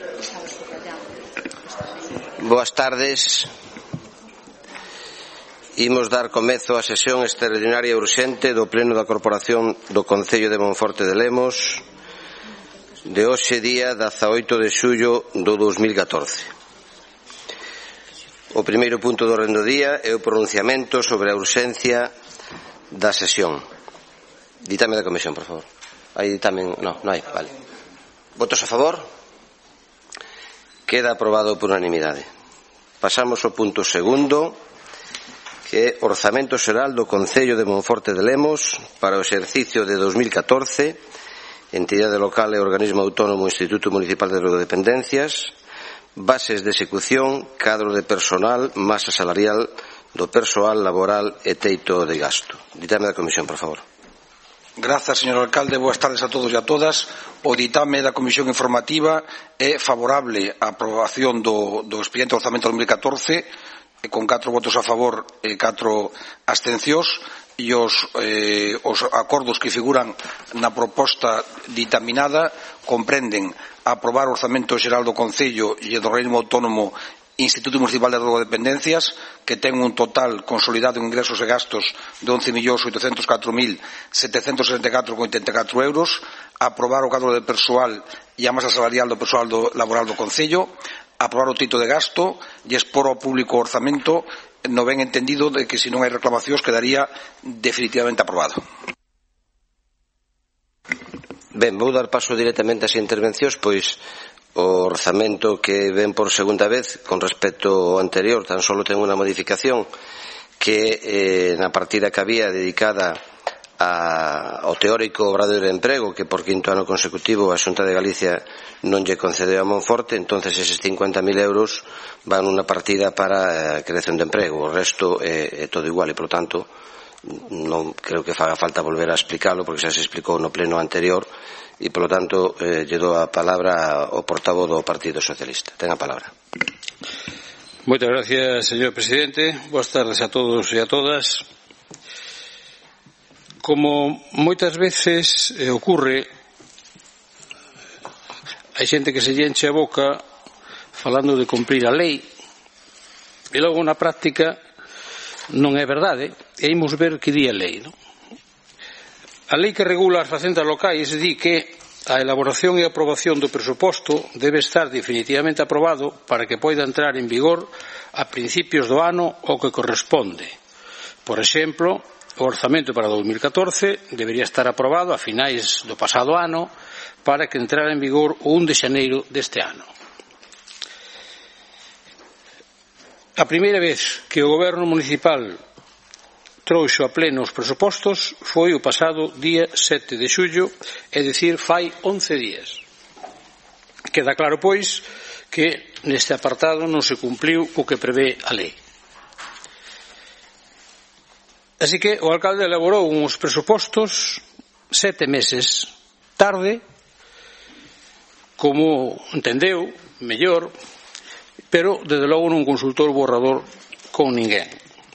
Boas tardes. Imos dar comezo á sesión extraordinaria e urxente do Pleno da Corporación do Concello de Monforte de Lemos de hoxe día 18 de xullo do 2014. O primeiro punto do orden do día é o pronunciamento sobre a urxencia da sesión. Ditame da comisión, por favor. Hai ditame? Non hai, vale. Votos a favor? Queda aprobado por unanimidade. Pasamos ao punto segundo, que é Orzamento Xeral do Concello de Monforte de Lemos para o exercicio de 2014, entidade local e organismo autónomo Instituto Municipal de Drogodependencias, bases de execución, cadro de personal, masa salarial do persoal laboral e teito de gasto. Ditame da comisión, por favor. Grazas, señor alcalde. Boas tardes a todos e a todas. O ditame da Comisión Informativa é favorable á aprobación do expediente de orzamento 2014 con 4 votos a favor e 4 abstencións, e os acordos que figuran na proposta ditaminada comprenden aprobar o orzamento xeral do Concello e do Organismo Autónomo Instituto Municipal de Drogodependencias, que ten un total consolidado en ingresos e gastos de 11.804.764,84 euros, aprobar o cadro de persoal e a masa salarial do persoal laboral do Concello, aprobar o teito de gasto e expor ao público o orzamento no ben entendido de que se non hai reclamacións quedaría definitivamente aprobado. Ben, vou dar paso directamente ás intervencións, pois o orzamento que ven por segunda vez con respecto ao anterior tan só ten unha modificación que na partida que había dedicada ao teórico obradoiro de emprego, que por quinto ano consecutivo a Xunta de Galicia non lle concedeu a Monforte, entonces eses 50.000 euros van nunha partida para a creación de emprego. O resto é todo igual e, por tanto, non creo que faga falta volver a explicarlo porque xa se explicou no pleno anterior e, polo tanto, lle dou a palabra ao portavoz do Partido Socialista. Ten a palabra. Moitas gracias, señor presidente. Boas tardes a todos e a todas. Como moitas veces ocurre, hai xente que se lle enche a boca falando de cumprir a lei e logo na práctica non é verdade, e imos ver que di a lei, non? A lei que regula as facendas locais di que a elaboración e aprobación do presuposto debe estar definitivamente aprobado para que poida entrar en vigor a principios do ano ao que corresponde. Por exemplo, o orzamento para 2014 debería estar aprobado a finais do pasado ano para que entrara en vigor o 1 de xaneiro deste ano. A primeira vez que o Goberno municipal trouxo a pleno os presupostos foi o pasado día 7 de xullo, é dicir, fai 11 días. Queda claro, pois, que neste apartado non se cumpliu o que prevé a lei. Así que o alcalde elaborou uns presupostos 7 meses tarde, como entendeu, mellor, pero desde logo non consultou o borrador con ninguén.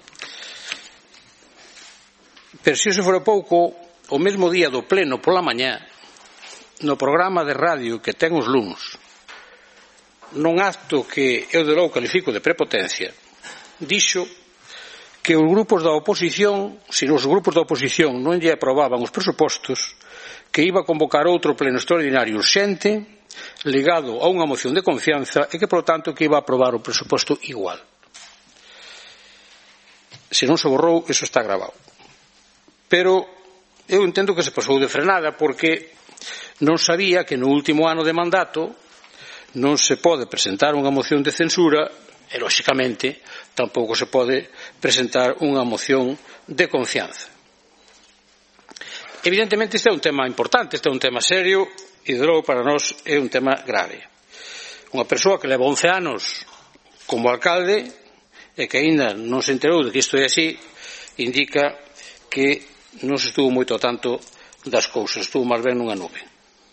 Pero se iso fora pouco, o mesmo día do pleno pola mañá, no programa de radio que ten os luns, nun acto que eu de logo califico de prepotencia, dixo que os grupos da oposición, se os grupos da oposición non lle aprobaban os presupostos, que iba a convocar outro pleno extraordinario urxente, ligado a unha moción de confianza, e que, por tanto, que iba a aprobar o presuposto igual. Se non se borrou, iso está grabado. Pero eu entendo que se pasou de frenada porque non sabía que no último ano de mandato non se pode presentar unha moción de censura e, lóxicamente, tampouco se pode presentar unha moción de confianza. Evidentemente, este é un tema importante, este é un tema serio e, de logo, para nós é un tema grave. Unha persoa que leva 11 anos como alcalde e que aínda non se enterou de que isto é así, indica que non se estuvo moito ao tanto das cousas, estuvo máis ben nunha nube.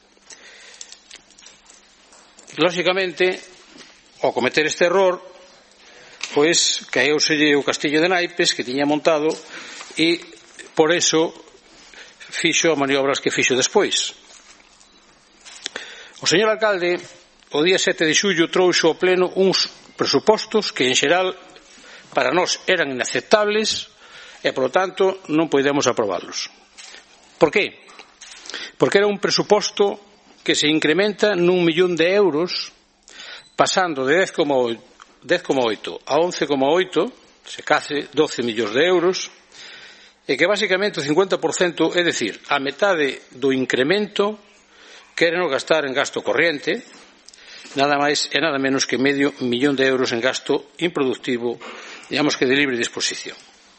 Lóxicamente, ao cometer este error, pois caeuselle o castillo de naipes que tiña montado e por eso fixo as maniobras que fixo despois. O señor alcalde o día 7 de xullo trouxo ao pleno uns presupostos que, en xeral, para nós eran inaceptables e, polo tanto, non podemos aprobalos. Por qué? Porque era un presuposto que se incrementa nun millón de euros, pasando de 10,8 a 11,8, se case 12 millóns de euros, e que basicamente o 50%, é dicir, a metade do incremento, queren gastar en gasto corriente, nada máis e nada menos que medio millón de euros en gasto improductivo, digamos que de libre disposición.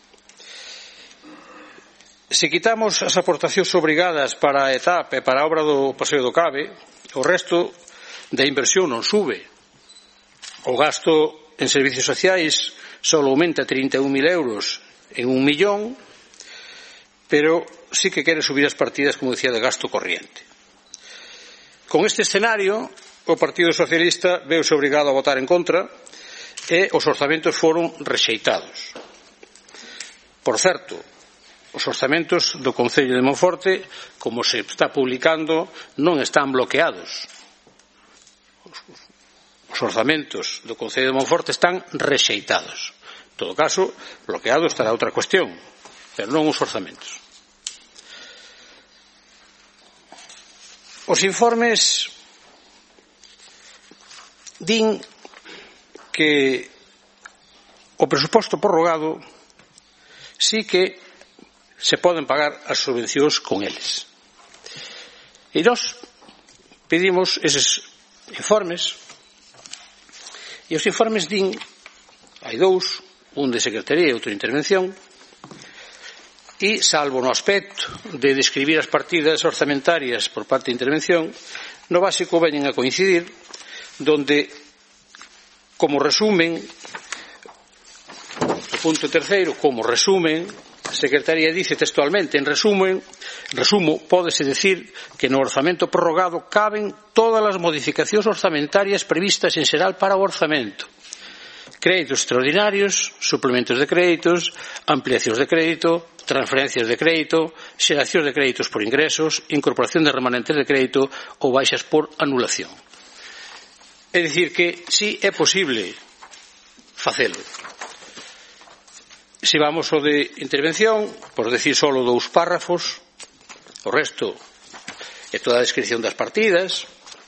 Se quitamos as aportacións obrigadas para a etapa e para a obra do Paseo do Cabe, o resto da inversión non sube. O gasto en servicios sociais só aumenta 31.000 euros en 1 millón, pero sí que quere subir as partidas, como decía, de gasto corriente. Con este escenario, o Partido Socialista veuse obrigado a votar en contra e os orzamentos foron rexeitados. Por certo, os orzamentos do Concello de Monforte, como se está publicando, non están bloqueados. Os orzamentos do Concello de Monforte están rexeitados. En todo caso, bloqueado estará outra cuestión, pero non os orzamentos. Os informes din que o presuposto prorrogado sí que se poden pagar as subvencións con eles. E nós pedimos eses informes, e os informes din, hai dous, un de secretaría e outro de intervención, e, salvo no aspecto de describir as partidas orzamentarias por parte de intervención, no básico veñen a coincidir, donde, como resumen, o punto terceiro, como resumen, a Secretaría dice textualmente, en resumo, pódese decir que no orzamento prorrogado caben todas as modificacións orzamentarias previstas en xeral para o orzamento. Créditos extraordinarios, suplementos de créditos, ampliacións de crédito, transferencias de crédito, xeracións de créditos por ingresos, incorporación de remanentes de crédito ou baixas por anulación. É dicir que si é posible facelo. Se vamos ao de intervención, por decir solo 2 párrafos, o resto é toda a descripción das partidas.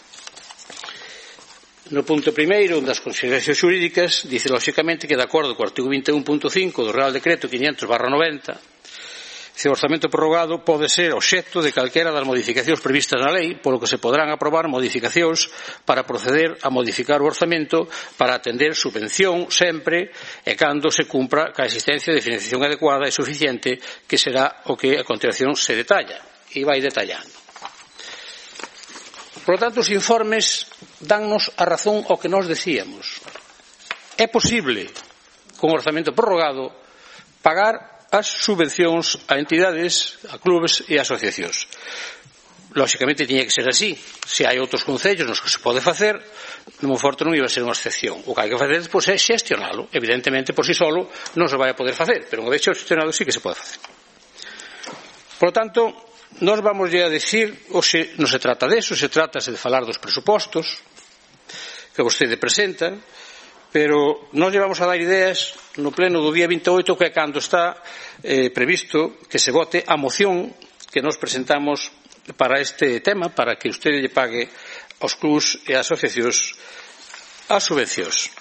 No punto primeiro, das consideracións xurídicas, dice lóxicamente que de acordo co artigo 21.5 do Real Decreto 500/90, o orzamento prorrogado pode ser obxecto de calquera das modificacións previstas na lei, polo que se poderán aprobar modificacións para proceder a modificar o orzamento para atender subvención sempre e cando se cumpra ca existencia de financiación adecuada e suficiente, que será o que a continuación se detalla e vai detallando. Por lo tanto, os informes dannos a razón ao que nós decíamos. É posible, con orzamento prorrogado, pagar as subvencións a entidades, a clubes e a asociacións. Lóxicamente, tiña que ser así. Se hai outros concellos nos que se pode facer, no Monforte non iba a ser unha excepción. O que hai que facer despois é xestionalo. Evidentemente, por si solo, non se vai a poder facer, pero unha vez xestionado sí que se pode facer. Por lo tanto, nós vamos a decir, hoxe non se trata deso, se trata de falar dos presupostos que vostede presenta, pero nós vamos a dar ideas no pleno do día 28, que é cando está previsto que se vote a moción que nos presentamos para este tema, para que usted lle pague aos clubs e ás asociacións as subvencións.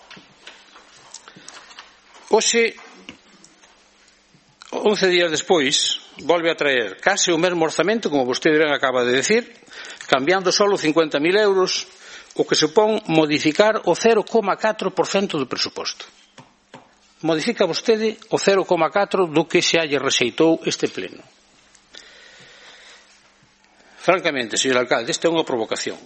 Hoxe, 11 días despois, volve a traer case o mesmo orzamento, como vostede ben acaba de decir, cambiando solo 50.000 euros, o que supón modificar o 0,4% do presuposto. Modifica vostede o 0,4% do que xa lle rexeitou este pleno. Francamente, señor alcalde, esta é unha provocación.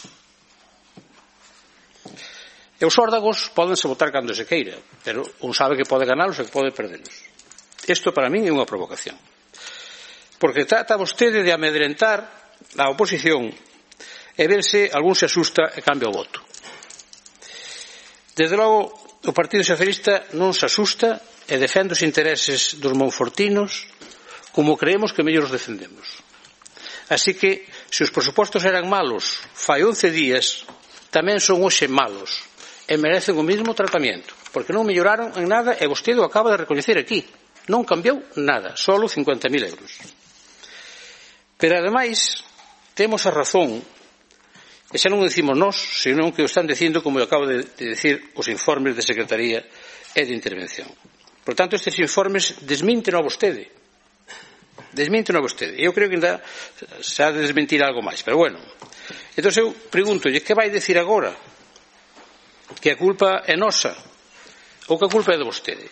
E os órdagos pódense votar cando se queira, pero un sabe que pode ganalos e que pode perdelos. Isto para min é unha provocación. Porque trata vostede de amedrentar a oposición e ver se algún se asusta e cambia o voto. Desde logo, o Partido Socialista non se asusta e defende os intereses dos monfortinos como creemos que mellor os defendemos. Así que, se os presupostos eran malos fai 11 días, tamén son hoxe malos e merecen o mesmo tratamento, porque non melloraron en nada e vostede o acaba de recoñecer aquí. Non cambiou nada, solo 50.000 euros. Pero, ademais, temos a razón, e xa non o decimos nós, senón que o están dicindo, como eu acabo de decir, os informes de Secretaría e de Intervención. Por tanto, estes informes desminten a vostede. Desminten a vostede. Eu creo que ainda se ha de desmentir algo máis, pero bueno. Entón, eu preguntolle, que vai decir agora? Que a culpa é nosa? Ou que a culpa é de vostede?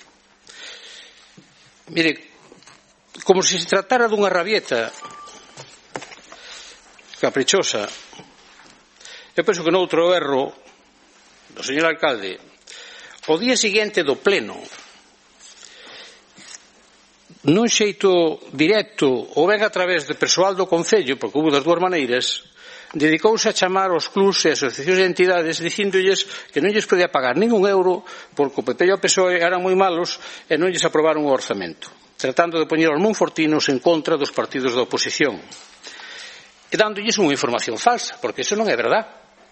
Mire, como se tratara dunha rabieta caprichosa, eu penso que noutro erro do señor alcalde, o día seguinte do pleno, nun xeito directo ou ben a través de persoal do Concello, porque hubo das dúas maneiras, dedicouse a chamar aos clubs e asociacións de entidades dicíndolles que non lles podía pagar ningún euro porque o PP e o PSOE eran moi malos e non lles aprobaron o orzamento, tratando de poñer os monfortinos en contra dos partidos da oposición e dándolles unha información falsa, porque iso non é verdad.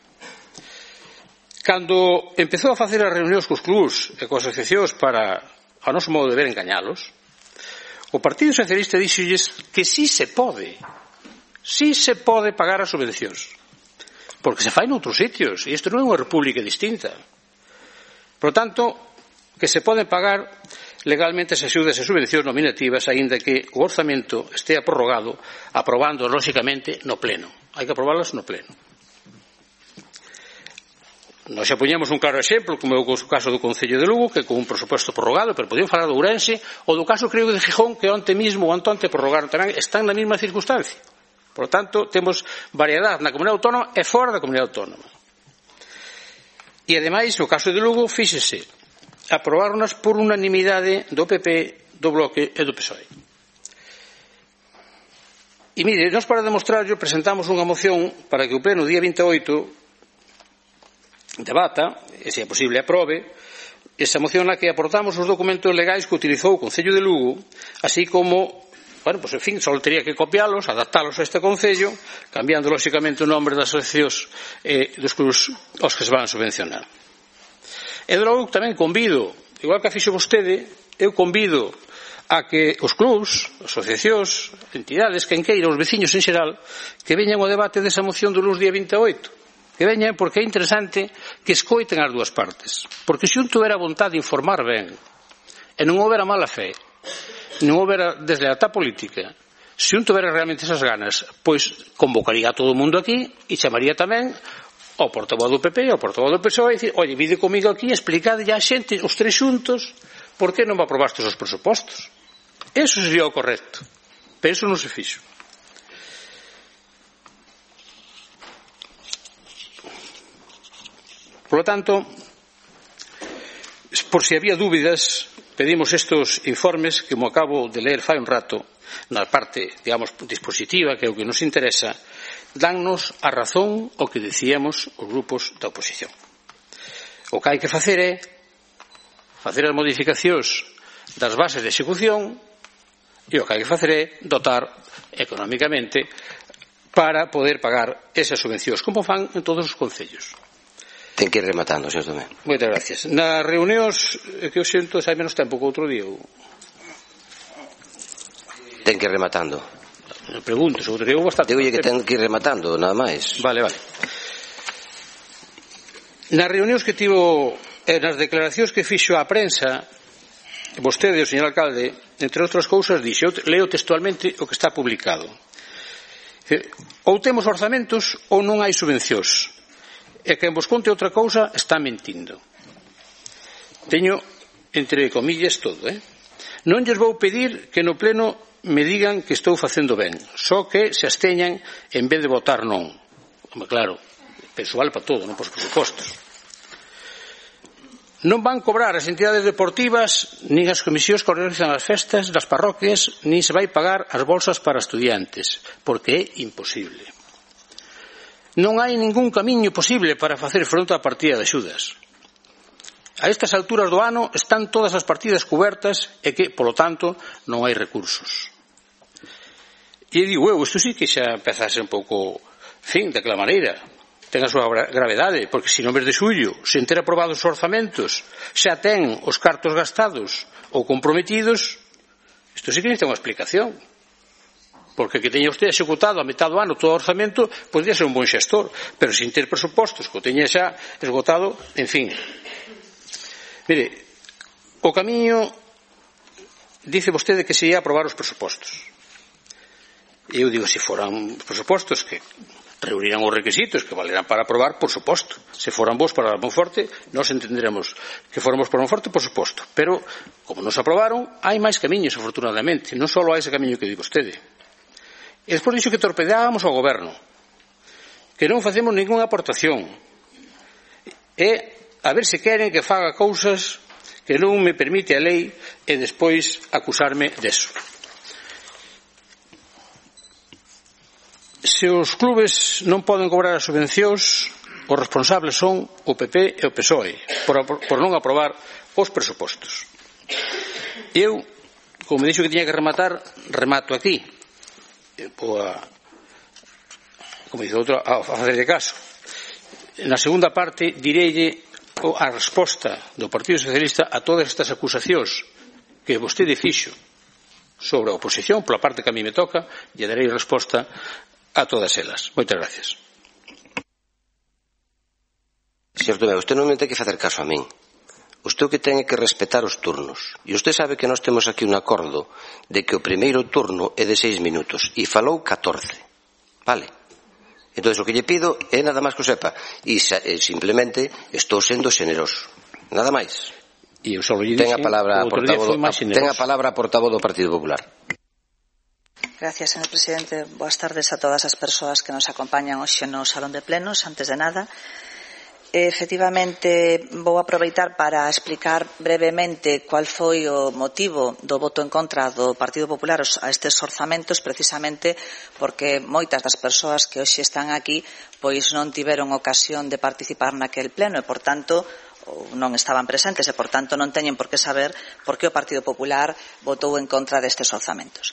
Cando empezou a facer as reunións cos clubs e coas asociacións para, a noso modo de ver, engañalos, o Partido Socialista dixolles que sí se pode pagar as subvencións, porque se fai noutros sitios, e isto non é unha república distinta. Por tanto, que se poden pagar legalmente as axudas e subvencións nominativas, aínda que o orzamento estea prorrogado, aprobando, lóxicamente, no pleno. Hai que aprobalas no pleno. Nós xa poñemos un claro exemplo, como é o caso do Concello de Lugo, que con un presupuesto prorrogado, pero podían falar de Ourense, ou do caso, creo, de Gijón, que onte mismo ou onte prorrogaron tamén, están na mesma circunstancia. Por tanto, temos variedade na comunidade autónoma e fora da comunidade autónoma. E, ademais, no caso de Lugo, fíxese, aprobaronas por unanimidade do PP, do Bloque e do PSOE. E, mire, nós para demostrarlo presentamos unha moción para que o pleno día 28 debata, e se é posible aprobe, esa moción na que aportamos os documentos legais que utilizou o Concello de Lugo, así como, bueno, pues en fin, só tería que copialos, adaptalos a este Concello, cambiando lóxicamente o nombre das asociacións dos clubs aos que se van a subvencionar. E logo tamén convido, igual que a fixo vostede, eu convido a que os clubs, asociacións, entidades, quen queira, os veciños en xeral, que veñan ao debate desa moción do luns día 28. Que veñan, porque é interesante que escoiten as dúas partes. Porque se un tuvera vontade de informar ben, e non houbera mala fe, non houbera deslealtad política, se un tuvera realmente esas ganas, pois convocaría a todo o mundo aquí e chamaría tamén ao portavoz do PP e ao portavoz do PSOE e dicir, oye, vide comigo aquí, explicade a xente, os tres xuntos, por que non me aprobastes os presupostos? Eso sería o correcto. Pero eso non se fixo. Por lo tanto, por si había dúbidas, pedimos estos informes que, como acabo de leer fai un rato, na parte, digamos, dispositiva, que é o que nos interesa, dannos a razón o que dicíamos os grupos da oposición. O que hai que facer é facer as modificacións das bases de execución e o que hai que facer é dotar económicamente para poder pagar esas subvencións, como fan en todos os concellos. Ten que ir rematando, señor Tomé. Moitas gracias. Nas reunións que eu xento hai menos tempo que outro día. Ten que ir rematando. Pregunto, outro día bastante. Digo que ten que ir rematando, nada máis. Vale. Nas reunións que tivo, nas declaracións que fixo á prensa, vostede, o señor alcalde, entre outras cousas, dixe, eu leo textualmente o que está publicado. Ou temos orzamentos ou non hai subvencións. E quen vos conte outra cousa está mentindo. Teño entre comillas todo, Non lles vou pedir que no pleno me digan que estou facendo ben, só que se absteñan en vez de votar non. Claro, persoal para todo, non para os presupostos. Non van cobrar as entidades deportivas nin as comisións que organizan as festas das parroquias, nin se vai pagar as bolsas para estudiantes, porque é imposible. Non hai ningún camiño posible para facer fronte á partida de axudas. A estas alturas do ano están todas as partidas cubertas e que, polo tanto, non hai recursos. E digo, isto sí que xa empeza a ser un pouco, fin, daquela maneira. ten a súa gravedade, porque se no mes de xullo, sen ter aprobados os orzamentos, xa ten os cartos gastados ou comprometidos, isto sí que necesita unha explicación. Porque que teña usted executado a metade do ano todo o orzamento podría ser un bon xestor, pero sin ter presupostos, que o teña xa esgotado, en fin. Mire, o camiño, dice vostede que se ia aprobar os presupostos. E eu digo, se foran presupostos que reunirán os requisitos que valerán para aprobar, por suposto. Se foran vos para Monforte, nós entenderemos que foramos para Monforte, por suposto. Pero, como nos aprobaron, hai máis camiños, afortunadamente. Non só hai ese camiño que di vostede. E despois dixo que torpedábamos ao goberno, que non facemos ningunha aportación, e a ver se queren que faga cousas que non me permite a lei e despois acusarme deso. Se os clubes non poden cobrar as subvencións, os responsables son o PP e o PSOE por non aprobar os presupostos. Eu, como me dixo que tiña que rematar, remato aquí. Como dice outro, a facerlle caso. Na segunda parte direille a resposta do Partido Socialista a todas estas acusacións que vostede fixo sobre a oposición, pola parte que a mí me toca, e darei resposta a todas elas. Moitas gracias. Señor Tomé, usted non me ten que facer caso a min. Usted o que ten é que respetar os turnos. E usted sabe que nós temos aquí un acordo de que o primeiro turno é de 6 minutos e falou 14. Vale? Entón, o que lle pido é nada máis que o sepa. E simplemente estou sendo xeneroso. Nada máis. E eu só lle dixen, ten a palabra a portavoz do Partido Popular. Gracias, señor presidente. Boas tardes a todas as persoas que nos acompañan hoxe no Salón de Plenos. Antes de nada, efectivamente, vou aproveitar para explicar brevemente cual foi o motivo do voto en contra do Partido Popular a estes orzamentos, precisamente porque moitas das persoas que hoxe están aquí pois non tiveron ocasión de participar naquel pleno e, por tanto, non estaban presentes e, por tanto, non teñen por que saber por que o Partido Popular votou en contra destes orzamentos.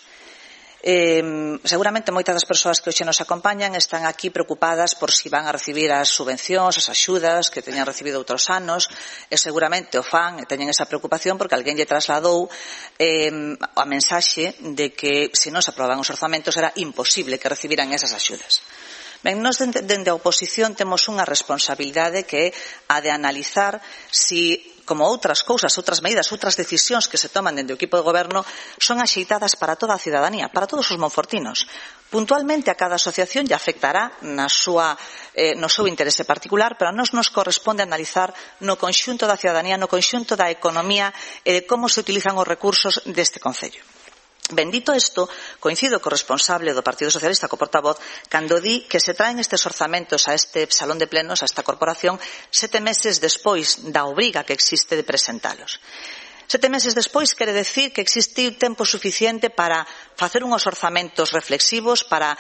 Seguramente moitas das persoas que hoxe nos acompañan están aquí preocupadas por si van a recibir as subvencións, as axudas que teñan recibido outros anos, e seguramente o fan e teñen esa preocupación porque alguén lle trasladou a mensaxe de que se non se aprobaban os orzamentos era imposible que recibiran esas axudas. Ben, nós dende a oposición temos unha responsabilidade que é a de analizar si, como outras cousas, outras medidas, outras decisións que se toman dende o equipo de goberno son axeitadas para toda a cidadanía, para todos os monfortinos. Puntualmente a cada asociación lle afectará no seu interese particular, pero a nós nos corresponde analizar no conxunto da cidadanía, no conxunto da economía e de como se utilizan os recursos deste concello. Ben, dito isto, coincido co responsable do Partido Socialista, co portavoz, cando di que se traen estes orzamentos a este salón de plenos, a esta corporación, 7 meses despois da obriga que existe de presentalos. 7 meses despois quere decir que existe tempo suficiente para facer unhos orzamentos reflexivos, para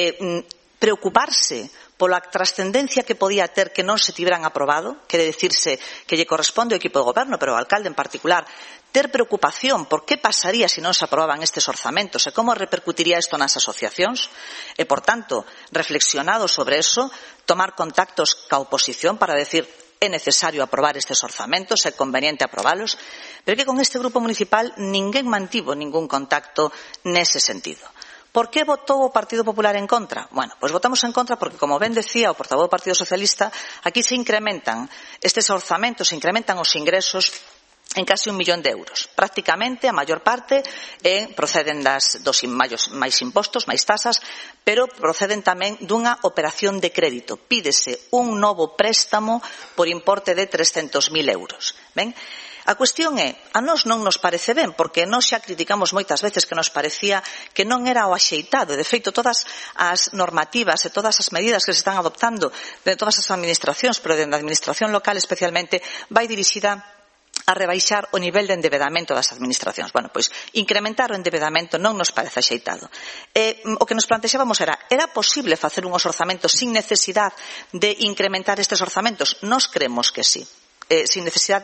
preocuparse pola trascendencia que podía ter que non se tiveran aprobado, quere dicirse que lle corresponde ao equipo de goberno, pero ao alcalde en particular, ter preocupación por que pasaría se non se aprobaban estes orzamentos e como repercutiría isto nas asociacións e, por tanto, reflexionado sobre eso, tomar contactos ca oposición para decir é necesario aprobar estes orzamentos, é conveniente aprobalos, pero que con este grupo municipal ninguén mantivo ningún contacto nese sentido. Por que votou o Partido Popular en contra? Bueno, pois votamos en contra porque, como ben decía o portavoz do Partido Socialista, aquí se incrementan estes orzamentos, se incrementan os ingresos en casi 1 millón de euros. Prácticamente, a maior parte, proceden dos máis impostos, máis tasas, pero proceden tamén dunha operación de crédito. Pídese un novo préstamo por importe de 300.000 euros. Ben? A cuestión é, a nós non nos parece ben, porque nós xa criticamos moitas veces que nos parecía que non era o axeitado. De feito, todas as normativas e todas as medidas que se están adoptando de todas as administracións, pero de a administración local especialmente, vai dirixida a rebaixar o nivel de endebedamento das administracións. Bueno, pois, incrementar o endebedamento non nos parece axeitado. O que nos plantexábamos era posible facer unhos orzamentos sin necesidade de incrementar estes orzamentos? Nós cremos que sí. sin necesidade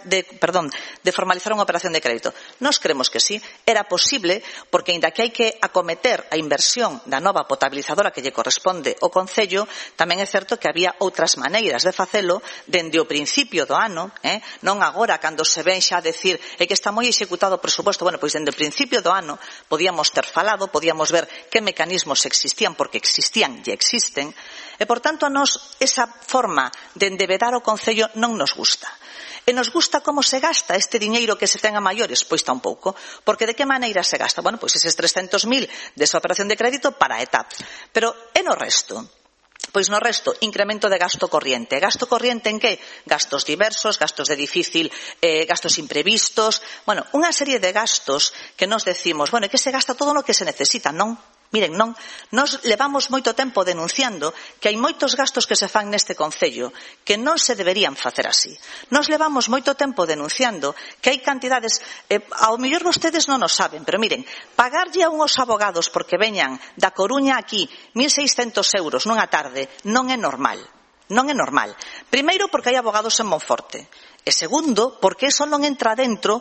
de formalizar unha operación de crédito. Nós cremos que sí, era posible, porque aínda que hai que acometer a inversión da nova potabilizadora que lle corresponde ao Concello, tamén é certo que había outras maneiras de facelo dende o principio do ano, non agora cando se ven xa a decir que está moi executado o presuposto. Bueno, pois dende o principio do ano podíamos ter falado, podíamos ver que mecanismos existían, porque existían e existen, e, por tanto, a nós esa forma de endebedar o Concello non nos gusta. E nos gusta como se gasta este diñeiro que se ten a maiores, pois tampouco, porque de que maneira se gasta? Bueno, pois eses 300.000 desa operación de crédito para a ETAP. Pero e no resto? Pois no resto, incremento de gasto corriente. Gasto corriente en que? Gastos diversos, gastos de difícil, gastos imprevistos, bueno, unha serie de gastos que nos decimos, bueno, é que se gasta todo o que se necesita, non? Miren, non, nos levamos moito tempo denunciando que hai moitos gastos que se fan neste Concello que non se deberían facer así. Nos levamos moito tempo denunciando que hai cantidades, ao mellor vostedes non o saben, pero miren, pagarlle a unhos abogados porque veñan da Coruña aquí 1.600 euros nunha tarde non é normal. Non é normal. Primeiro, porque hai abogados en Monforte. E segundo, porque eso non entra dentro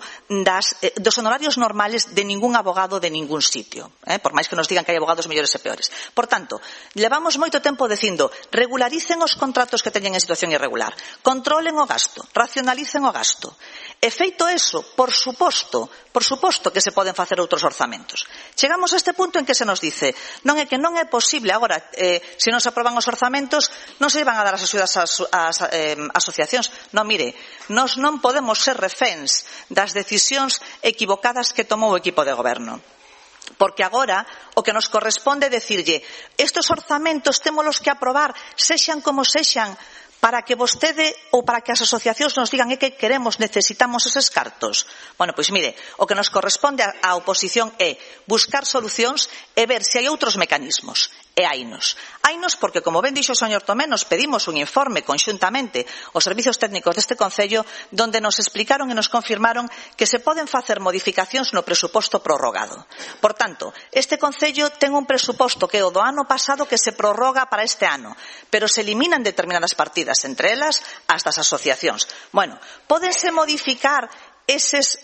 dos honorarios normales de ningún abogado de ningún sitio. Por máis que nos digan que hai abogados mellores e peores. Por tanto, levamos moito tempo dicindo regularicen os contratos que teñen en situación irregular, controlen o gasto, racionalicen o gasto. E feito eso, por suposto que se poden facer outros orzamentos. Chegamos a este punto en que se nos dice non é que non é posible agora, se non se aproban os orzamentos, non se van a dar as axudas ás asociacións. Non, mire, nós non podemos ser reféns das decisións equivocadas que tomou o equipo de goberno. Porque agora o que nos corresponde é dicirlle estes orzamentos témolos que aprobar sexan como sexan para que vostede ou para que as asociacións nos digan que queremos, necesitamos eses cartos. Bueno, pois mire, o que nos corresponde á oposición é buscar solucións e ver se hai outros mecanismos. E hainos. Hainos porque, como ben dixo o señor Tomé, nos pedimos un informe conxuntamente aos servizos técnicos deste Concello donde nos explicaron e nos confirmaron que se poden facer modificacións no presuposto prorrogado. Por tanto, este Concello ten un presuposto que é o do ano pasado que se prorroga para este ano, pero se eliminan determinadas partidas, entre elas as das asociacións. Bueno, pódense modificar eses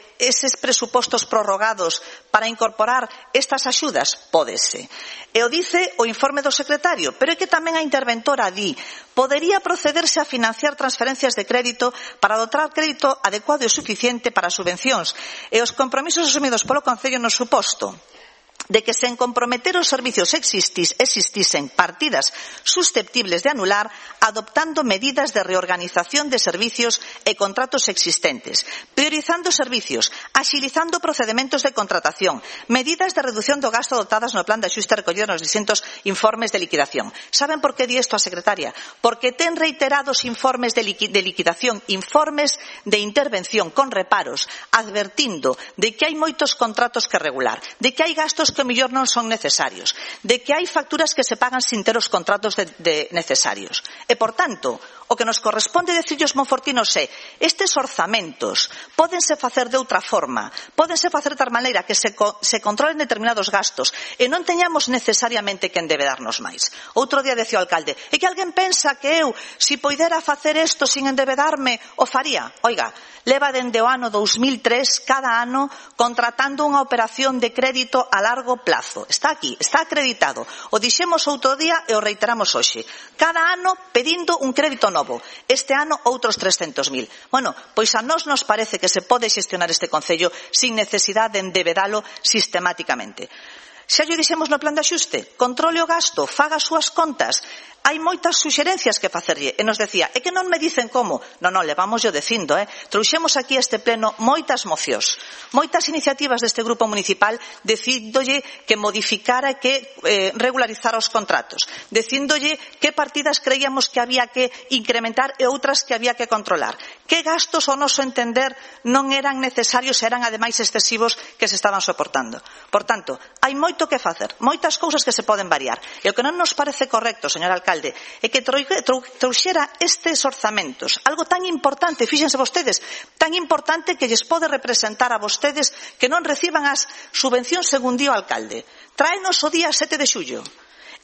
presupostos prorrogados para incorporar estas axudas? Pódese. E o dice o informe do secretario, pero é que tamén a interventora di podería procederse a financiar transferencias de crédito para dotar crédito adecuado e suficiente para subvencións e os compromisos asumidos polo Concello no suposto de que sen comprometer os servicios existisen partidas susceptibles de anular, adoptando medidas de reorganización de servicios e contratos existentes, priorizando servicios, axilizando procedementos de contratación, medidas de reducción do gasto adoptadas no plan de axuste recollido nos distintos informes de liquidación. Saben por que di isto a secretaria? Porque ten reiterados informes de liquidación, informes de intervención con reparos, advertindo de que hai moitos contratos que regular, de que hai gastos que mellor non son necesarios, de que hai facturas que se pagan sin ter os contratos necesarios. E, por tanto, o que nos corresponde decirlles monfortinos é estes orzamentos pódense facer de outra forma, pódense facer de tal maneira que se controlen determinados gastos e non teñamos necesariamente que endebedarnos máis. Outro día decía o alcalde, é que alguén pensa que eu, se poidera facer isto sin endebedarme, o faría. Oiga, leva dende o ano 2003 cada ano contratando unha operación de crédito a largo plazo. Está aquí, está acreditado. O dixemos outro día e o reiteramos hoxe. Cada ano pedindo un crédito novo. Este ano outros 300.000. Bueno, pois a nós nos parece que se pode xestionar este Concello sin necesidade de endebedalo sistemáticamente. Xa lle dixemos no plan de axuste, controle o gasto, faga as súas contas. Hai moitas suxerencias que facerlle. E nos decía, é que non me dicen como. Non, levamos yo dicindo, Trouxemos aquí a este pleno moitas mocións, moitas iniciativas deste grupo municipal dicíndolle que modificara e que regularizara os contratos, dicíndolle que partidas creíamos que había que incrementar e outras que había que controlar. Que gastos, ao noso entender, non eran necesarios e eran ademais excesivos que se estaban soportando. Por tanto, hai moito que facer, moitas cousas que se poden variar. E o que non nos parece correcto, señor alcalde, é que trouxera estes orzamentos, algo tan importante, fíxense vostedes, tan importante que lles pode representar a vostedes que non reciban as subvencións según di o alcalde. Tráenos o día 7 de xullo.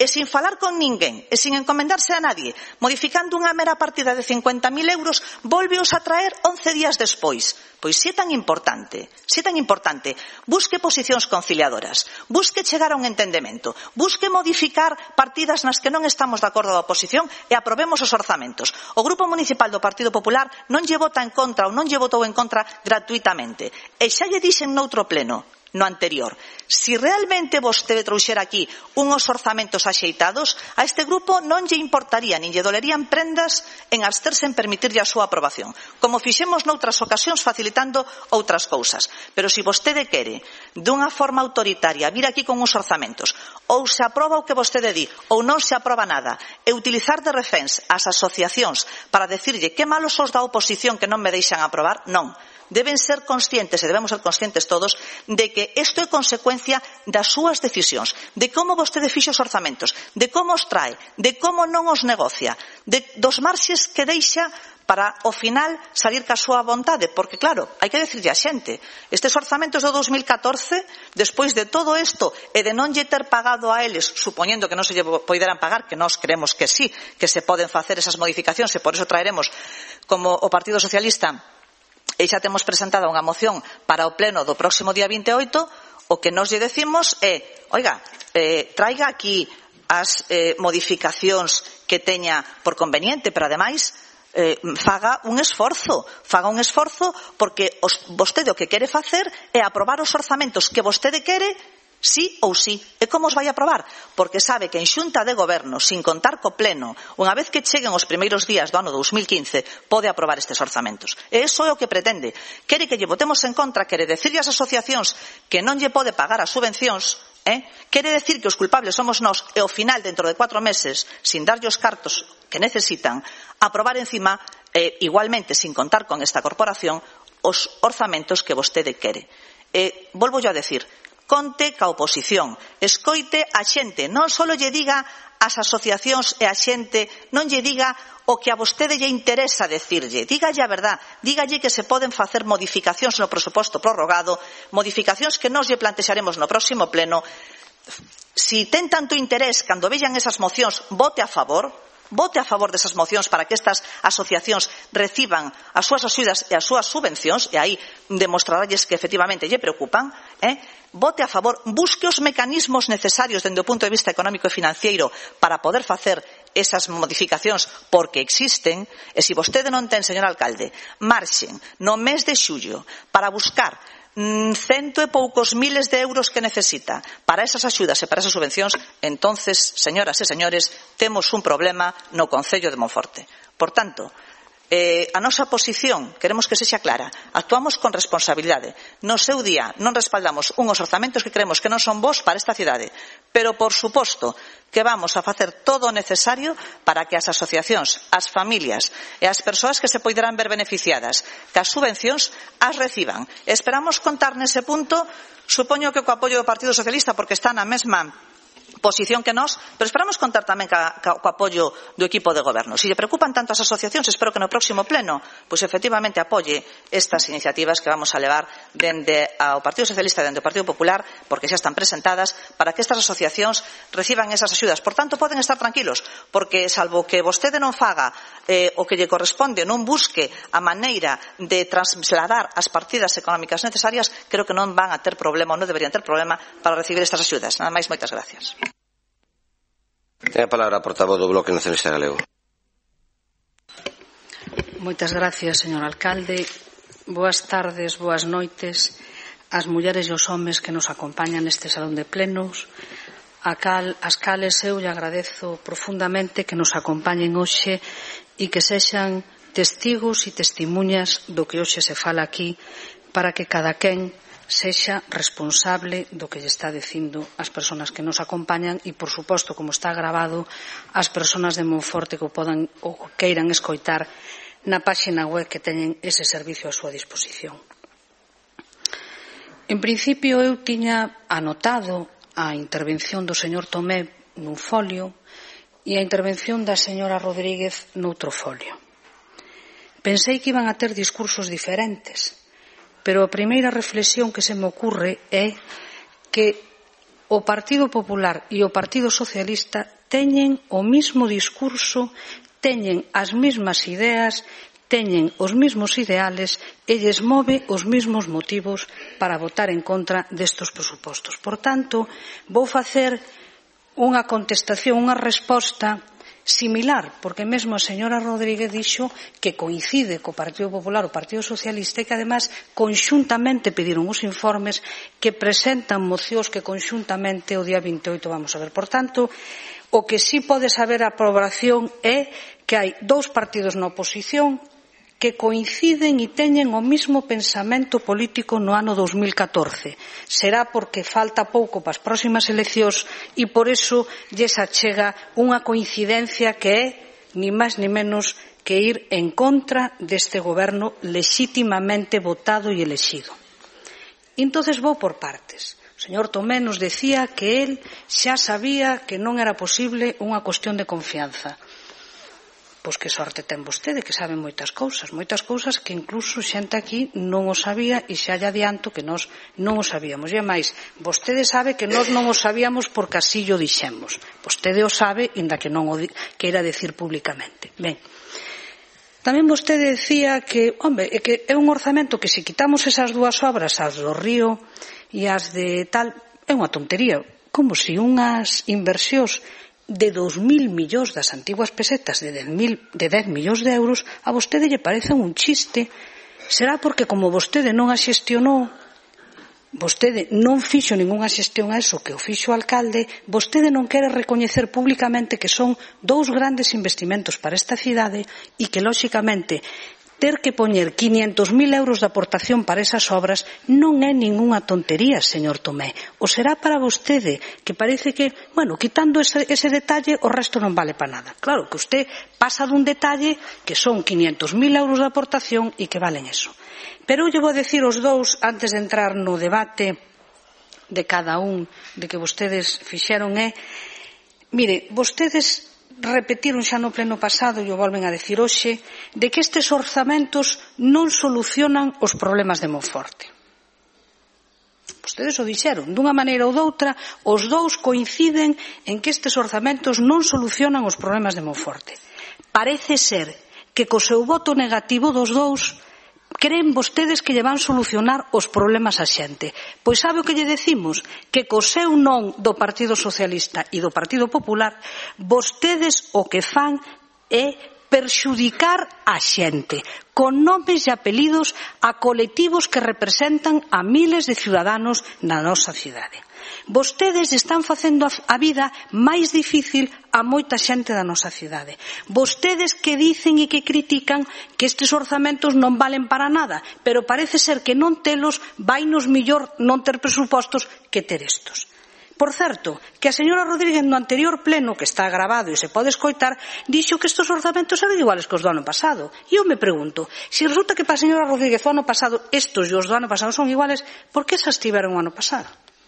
e sin falar con ninguén, e sin encomendarse a nadie, modificando unha mera partida de 50.000 euros, volveos a traer 11 días despois. Pois se é tan importante, busque posicións conciliadoras, busque chegar a un entendemento, busque modificar partidas nas que non estamos de acordo da oposición e aprobemos os orzamentos. O Grupo Municipal do Partido Popular non lle vota en contra ou non lle votou en contra gratuitamente. E xa lle dixen noutro pleno, no anterior, si realmente vostede trouxera aquí unhos orzamentos axeitados, a este grupo non lle importaría nin lle dolerían prendas en absterse en permitirlle a súa aprobación, como fixemos noutras ocasións facilitando outras cousas. Pero se vostede quere, dunha forma autoritaria, vir aquí con uns orzamentos, ou se aproba o que vostede di, ou non se aproba nada, e utilizar de reféns as asociacións para decirlle que malos os da oposición que non me deixan aprobar, non. Deben ser conscientes, e debemos ser conscientes todos, de que isto é consecuencia das súas decisións, de como vostede fixe os orzamentos, de como os trae, de como non os negocia, dos marxes que deixa para, ao final, salir ca súa vontade. Porque, claro, hai que decirlle a xente, estes orzamentos do 2014, despois de todo isto e de non lle ter pagado a eles, supoñendo que non se lle poideran pagar, que nós creemos que sí, que se poden facer esas modificacións, e por iso traeremos, como o Partido Socialista, e xa temos presentada unha moción para o pleno do próximo día 28, o que nos lle decimos é, oiga, traiga aquí as modificacións que teña por conveniente, pero ademais faga un esforzo porque vostede o que quere facer é aprobar os orzamentos que vostede quere, sí ou sí. E como os vai aprobar? Porque sabe que en xunta de goberno, sin contar co pleno, unha vez que cheguen os primeiros días do ano 2015, pode aprobar estes orzamentos. E iso é o que pretende. Quere que lle votemos en contra, quere decirlle ás asociacións que non lle pode pagar as subvencións, quere decir que os culpables somos nós, e ao final, dentro de 4 meses, sin darlle os cartos que necesitan, aprobar encima, igualmente, sin contar con esta corporación, os orzamentos que vostede quere. E volvo yo a decir, conte ca oposición, escoite a xente, non só lle diga ás asociacións e a xente, non lle diga o que a vostede lle interesa decirlle, dígalle a verdad, dígalle que se poden facer modificacións no presuposto prorrogado, modificacións que nós lle plantexaremos no próximo pleno. Si ten tanto interés, cando vean esas mocións, vote a favor desas mocións para que estas asociacións reciban as súas axudas e as súas subvencións, e aí demostraralles que efectivamente lle preocupan, vote a favor, busque os mecanismos necesarios dende o punto de vista económico e financeiro para poder facer esas modificacións, porque existen, e se vostede non ten, señor alcalde, marxen no mes de xullo para buscar cento e poucos miles de euros que necesita para esas axudas e para esas subvencións, entonces, señoras e señores, temos un problema no Concello de Monforte. Por tanto, a nosa posición, queremos que sexa clara, actuamos con responsabilidade. No seu día non respaldamos unhos orzamentos que creemos que non son bons para esta cidade, pero, por suposto, que vamos a facer todo o necesario para que as asociacións, as familias e as persoas que se poderán ver beneficiadas cas subvencións as reciban. Esperamos contar nese punto, supoño que co apoio do Partido Socialista, porque está na mesma posición que nós, pero esperamos contar tamén co apoio do equipo de goberno. Se lle preocupan tanto as asociacións, espero que no próximo pleno, pois efectivamente apoie estas iniciativas que vamos a levar dende ao Partido Socialista e dende o Partido Popular, porque xa están presentadas, para que estas asociacións reciban esas axudas. Por tanto, poden estar tranquilos, porque salvo que vostede non faga o que lle corresponde, non busque a maneira de trasladar as partidas económicas necesarias, creo que non van a ter problema ou non deberían ter problema para recibir estas axudas. Nada máis, moitas gracias. Ten a palabra a portavoz do Bloque Nacionalista Galego. Moitas gracias, señor alcalde. Boas tardes, boas noites ás mulleres e aos homes que nos acompañan neste salón de plenos, as cales eu lle agradezo profundamente que nos acompañen hoxe e que sexan testigos e testimuñas do que hoxe se fala aquí, para que cada quen sexa responsable do que lle está dicindo as persoas que nos acompañan e, por suposto, como está gravado, as persoas de Monforte que o podan ou queiran escoitar na páxina web que teñen ese servicio a súa disposición. En principio, eu tiña anotado a intervención do señor Tomé nun folio e a intervención da señora Rodríguez noutro folio. Pensei que iban a ter discursos diferentes, pero a primeira reflexión que se me ocurre é que o Partido Popular e o Partido Socialista teñen o mismo discurso, teñen as mesmas ideas, teñen os mesmos ideales e lles move os mesmos motivos para votar en contra destes presupostos. Por tanto, vou facer unha contestación, unha resposta similar, porque mesmo a señora Rodríguez dixo que coincide co Partido Popular o Partido Socialista e que además conxuntamente pediron os informes, que presentan mocións que conxuntamente o día 28 vamos a ver. Por tanto, o que sí pode saber a aprobación é que hai dous partidos na oposición que coinciden e teñen o mesmo pensamento político no ano 2014. Será porque falta pouco para as próximas eleccións e por iso lles achega unha coincidencia que é ni máis ni menos que ir en contra deste goberno lexítimamente votado e elexido. Entonces vou por partes. O señor Tomé nos decía que él xa sabía que non era posible unha cuestión de confianza. Pois que sorte ten vostede, que sabe moitas cousas que incluso xente aquí non o sabía e xa lle adianto que nós non o sabíamos. E máis, vostede sabe que nós non o sabíamos porque así o dixemos. Vostede o sabe, inda que non o queira decir públicamente. Ben, tamén vostede decía que, que é un orzamento que se quitamos esas dúas obras, as do Río e as de tal, é unha tontería. Como se unhas inversións de 2.000 millóns das antiguas pesetas de 10 millóns de euros a vostede lle parece un chiste. Será porque como vostede non a xestionou, vostede non fixo ningunha xestión a eso que o fixo o alcalde, vostede non quere recoñecer públicamente que son dous grandes investimentos para esta cidade e que, lóxicamente, ter que poñer 500.000 euros de aportación para esas obras non é ningunha tontería, señor Tomé. O será para vostede, que parece que, quitando ese detalle, o resto non vale para nada. Claro, que usted pasa dun detalle que son 500.000 euros de aportación e que valen eso. Pero eu lle vou decir os dous, antes de entrar no debate de cada un de que vostedes fixeron, mire, vostedes repetiron xa no pleno pasado e o volven a decir hoxe de que estes orzamentos non solucionan os problemas de Monforte. Vostedes o dixeron, dunha maneira ou doutra, os dous coinciden en que estes orzamentos non solucionan os problemas de Monforte. Parece ser que co seu voto negativo dos dous creen vostedes que lle van solucionar os problemas a xente. Pois sabe o que lle decimos? Que co seu non do Partido Socialista e do Partido Popular, vostedes o que fan é perxudicar a xente, con nomes e apelidos a colectivos que representan a miles de ciudadanos na nosa cidade. Vostedes están facendo a vida máis difícil a moita xente da nosa cidade. Vostedes que dicen e que critican que estes orzamentos non valen para nada, pero parece ser que non telos vainos millor non ter presupostos que ter estos. Por certo, que a señora Rodríguez no anterior pleno, que está grabado e se pode escoitar, dixo que estes orzamentos eran iguales que os do ano pasado. E eu me pregunto, se resulta que para a señora Rodríguez o ano pasado estos e os do ano pasado son iguales, por que esas tiveron o ano pasado?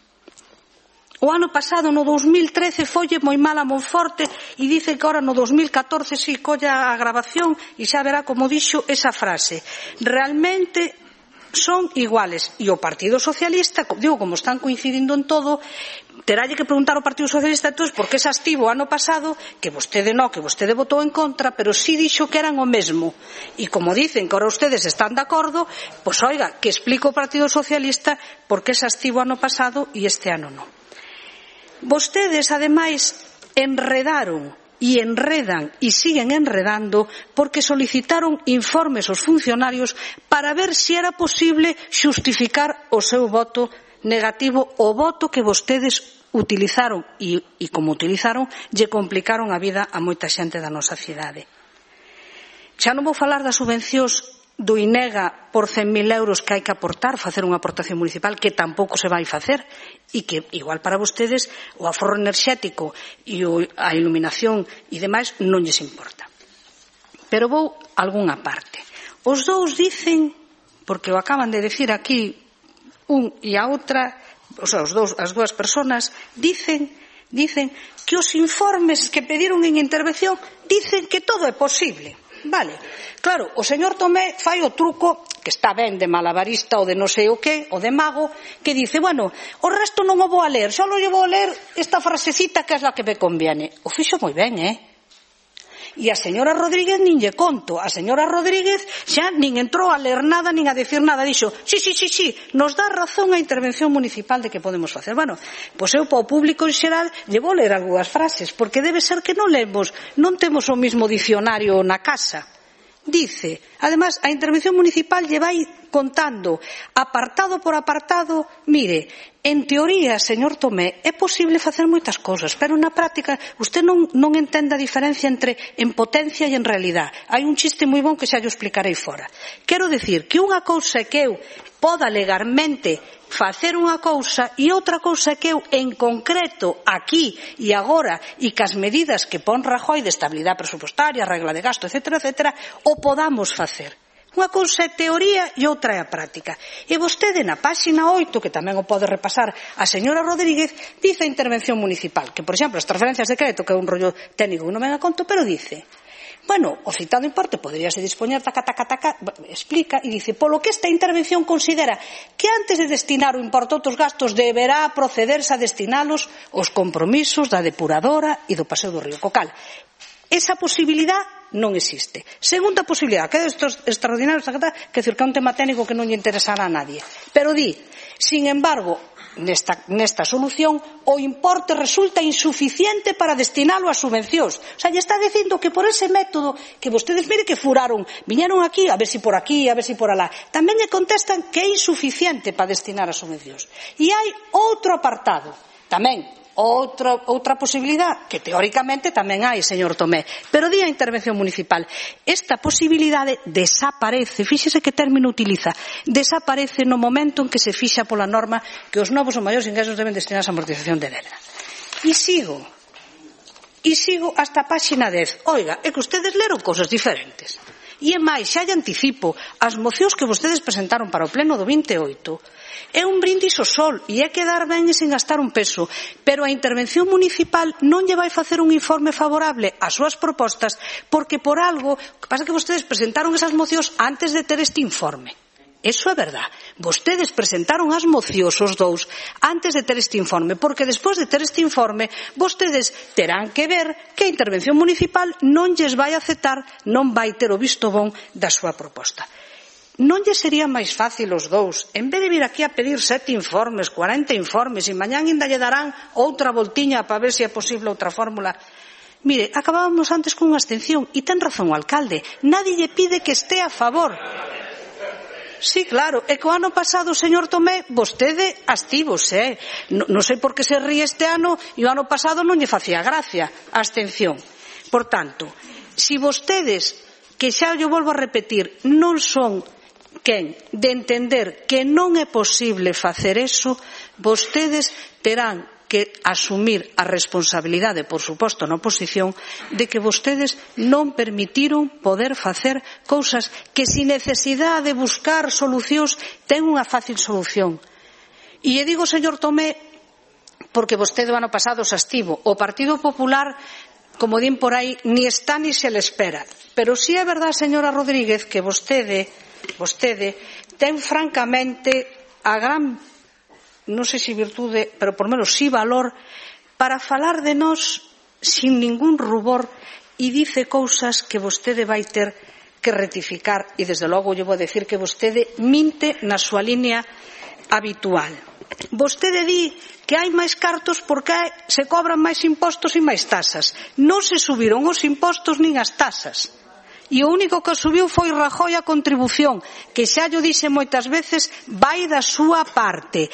O ano pasado, no 2013, folle moi mal a Monforte e dice que ahora no 2014 si colla a grabación e xa verá como dixo esa frase. Realmente son iguales. E o Partido Socialista, digo, como están coincidindo en todo, terálle que preguntar ao Partido Socialista entonces por que se estivo o ano pasado, que vostede non, que vostede votou en contra, pero si dixo que eran o mesmo. E como dicen que ahora ustedes están de acordo, pois oiga, que explique o Partido Socialista por que se estivo o ano pasado e este ano non. Vostedes, ademais, enredaron e enredan e siguen enredando porque solicitaron informes aos funcionarios para ver se era posible xustificar o seu voto negativo, o voto que vostedes utilizaron e como utilizaron, lle complicaron a vida a moita xente da nosa cidade. Xa non vou falar das subvencións do INEGA por 100.000 euros que hai que aportar, facer unha aportación municipal que tampouco se vai facer e que igual para vostedes o aforro enerxético e a iluminación e demais non lles importa. Pero vou a algunha parte. Os dous dicen, porque o acaban de decir aquí un e a outra, as dúas persoas dicen que os informes que pediron en intervención dicen que todo é posible. Vale. Claro, o señor Tomé fai o truco, que está ben de malabarista ou de non sei o que, ou de mago, que dice, bueno, o resto non o vou a ler, só lo vou a ler esta frasecita que é a que me conviene. O fixo moi ben, E a señora Rodríguez nin lle conto. A señora Rodríguez xa nin entrou a ler nada, nin a decir nada. Dixo, sí, nos dá razón a intervención municipal de que podemos facer. Bueno, pois eu para o público en xeral lle vou ler algunhas frases, porque debe ser que non lemos, non temos o mismo dicionario na casa. Dice, además, a intervención municipal lle vai contando apartado por apartado. Mire, en teoría, señor Tomé, é posible facer moitas cousas, pero na práctica usted non entende a diferencia entre en potencia e en realidad. Hai un chiste moi bon que xa llo explicarei fora. Quero dicir que unha cousa é que eu poda legalmente facer unha cousa e outra cousa é que eu en concreto aquí e agora e cas medidas que pon Rajoy de estabilidade presupuestaria, regla de gasto, etcétera, o podamos facer. Unha cousa é teoría e outra é a práctica. E vostede na páxina 8, que tamén o pode repasar a señora Rodríguez, dice a intervención municipal, que por exemplo as transferencias de crédito, que é un rollo técnico que non ven a conto, pero dice, bueno, o citado importe poderíase dispoñer explica e dice, polo que esta intervención considera que antes de destinar o importe a outros gastos deberá procederse a destinalos os compromisos da depuradora e do paseo do río Cocal. Esa posibilidad non existe. Segunda posibilidad, que é estos extraordinarios, que é un tema técnico que non lle interesará a nadie. Pero di, sin embargo, nesta solución, o importe resulta insuficiente para destinalo a subvencións. O sea, lle está dicindo que por ese método, que vostedes, mire que furaron, viñeron aquí, a ver si por aquí, a ver si por alá, tamén lle contestan que é insuficiente para destinar a subvencións. E hai outro apartado, tamén, outra posibilidade, que teóricamente tamén hai, señor Tomé, pero di a intervención municipal, esta posibilidade desaparece, fíxese que término utiliza, desaparece no momento en que se fixa pola norma que os novos ou maiores ingresos deben destinar a amortización de débeda. E sigo hasta a páxina 10. Oiga, é que ustedes leron cousas diferentes. E é máis, xa lle anticipo, as mocións que vostedes presentaron para o pleno do 28 é un brindis ao sol e é quedar ben e sen gastar un peso, pero a intervención municipal non lle vai facer un informe favorable ás súas propostas porque por algo, que pasa que vostedes presentaron esas mocións antes de ter este informe. Eso é verdad. Vostedes presentaron as mocións os dous antes de ter este informe, porque despois de ter este informe vostedes terán que ver que a intervención municipal non lles vai aceptar, non vai ter o visto bon da súa proposta. Non lle sería máis fácil os dous, en vez de vir aquí a pedir 7 informes, 40 informes, e mañán ainda lle darán outra voltiña para ver se é posible outra fórmula? Mire, acabábamos antes con unha abstención, e ten razón o alcalde, nadie lle pide que este a favor. Sí, claro, é que o ano pasado, señor Tomé, vostede abstívose, non sei por que se ríe este ano e o ano pasado non lle facía gracia a abstención. Por tanto, se vostedes, que xa yo volvo a repetir, non son quen de entender que non é posible facer eso, vostedes terán que asumir a responsabilidade, por suposto, na oposición, de que vostedes non permitiron poder facer cousas que, sin necesidade de buscar solucións, ten unha fácil solución. E lle digo, señor Tomé, porque vostede o ano pasado se abstivo, o Partido Popular, como din por aí, ni está ni se le espera. Pero si é verdad, señora Rodríguez, que vostede ten francamente a gran, non sei se virtude, pero por menos si valor, para falar de nós sin ningún rubor e dice cousas que vostede vai ter que rectificar e desde logo lle vou decir que vostede minte na súa línea habitual. Vostede di que hai máis cartos porque se cobran máis impostos e máis tasas. Non se subiron os impostos nin as tasas. E o único que subiu foi Rajoy a contribución, que xa yo dixe moitas veces, vai da súa parte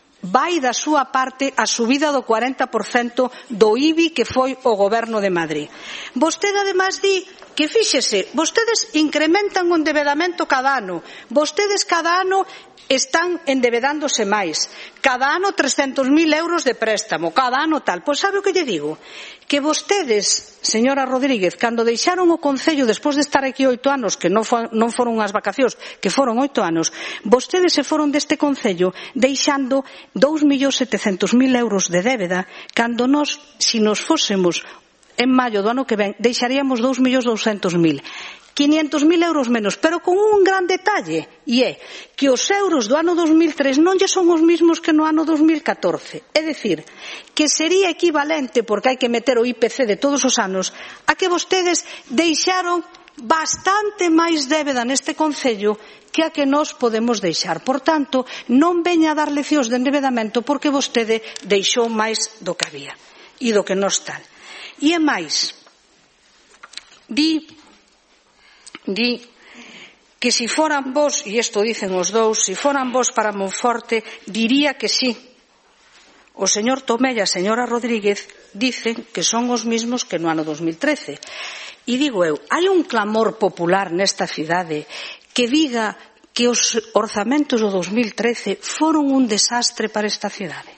a subida do 40% do IBI que foi o goberno de Madrid. Vostede ademais di que, fíxese, vostedes incrementan o endebedamento cada ano, vostedes cada ano están endebedándose máis, cada ano 300.000 euros de préstamo, cada ano tal. Pois sabe o que lle digo? Que vostedes, señora Rodríguez, cando deixaron o Concello despois de estar aquí 8 anos, que non foron unhas vacacións, que foron 8 anos, vostedes se foron deste Concello deixando 2.700.000 euros de débeda, cando nós, se nos fósemos en maio do ano que ven, deixaríamos 2.200.000. 500.000 euros menos, pero con un gran detalle, e é que os euros do ano 2003 non lle son os mismos que no ano 2014. É dicir, que sería equivalente, porque hai que meter o IPC de todos os anos, a que vostedes deixaron bastante máis débeda neste concello que a que nós podemos deixar. Por tanto, non veña a dar leccións de endebedamento porque vostede deixou máis do que había e do que nós tal. E é máis, di que si foran vos, e isto dicen os dous, si foran vos para Monforte, diría que sí. O señor Tomé e a señora Rodríguez dicen que son os mismos que no ano 2013. E digo eu, hai un clamor popular nesta cidade que diga que os orzamentos do 2013 foron un desastre para esta cidade.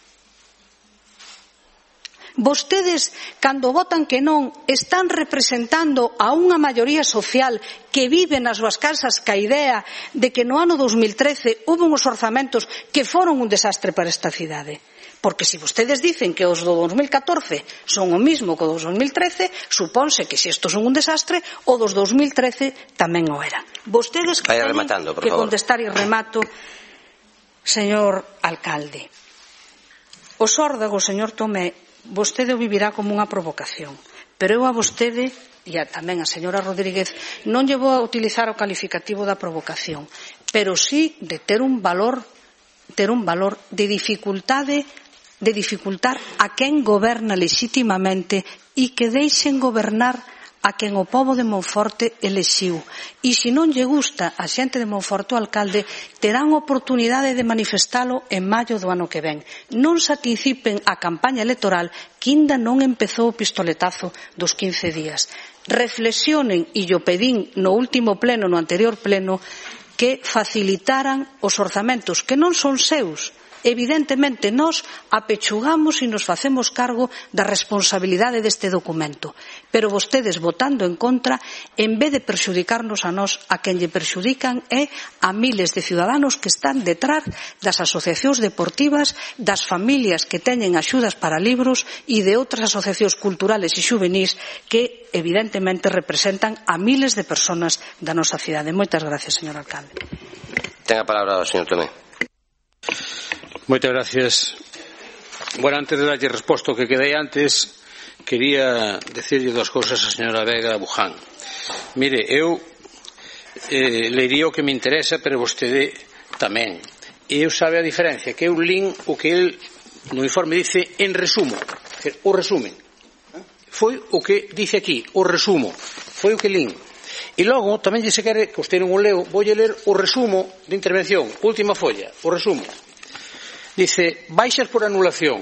Vostedes, cando votan que non, están representando a unha maioría social que vive nas súas casas ca idea de que no ano 2013 houve uns orzamentos que foron un desastre para esta cidade. Porque se vostedes dicen que os do 2014 son o mismo que os do 2013, supónse que se estos son un desastre, o dos 2013 tamén o eran. Vostedes que teñen que contestar e remato, señor alcalde. Os órdagos, señor Tomé, vostede o vivirá como unha provocación, pero eu a vostede e tamén a señora Rodríguez non lle vou a utilizar o calificativo da provocación, pero sí de ter un valor de dificultade, de dificultar a quen goberna lexitimamente e que deixen gobernar a quen o pobo de Monforte elixiu. E se non lle gusta a xente de Monforte o alcalde, terán oportunidade de manifestalo en maio do ano que ven. Non se anticipen a campaña electoral que ainda non empezou o pistoletazo dos 15 días. Reflexionen, e yo pedín no último pleno, no anterior pleno, que facilitaran os orzamentos que non son seus. Evidentemente, nós apechugamos e nos facemos cargo da responsabilidade deste documento. Pero vostedes, votando en contra, en vez de perxudicarnos a nós, a quen lle perxudican é a miles de ciudadanos que están detrás das asociacións deportivas, das familias que teñen axudas para libros e de outras asociacións culturales e xuvenís que, evidentemente, representan a miles de persoas da nosa cidade. Moitas gracias, señor alcalde. Ten a palabra o señor Tomé. Moitas gracias. Bueno, antes de darlle resposta ao que quedei antes, quería decirlle dúas cousas á señora Vega Buján. Mire, eu lería o que me interesa, pero vostede tamén. E eu sabe a diferencia, que eu lín o que el no informe dice en resumo, o resumen. Foi o que dice aquí, o resumo. Foi o que lín. E logo, tamén lle se quere, que vostede non o leo, voulle ler o resumo de intervención, última folla, o resumo. Dice, baixas por anulación.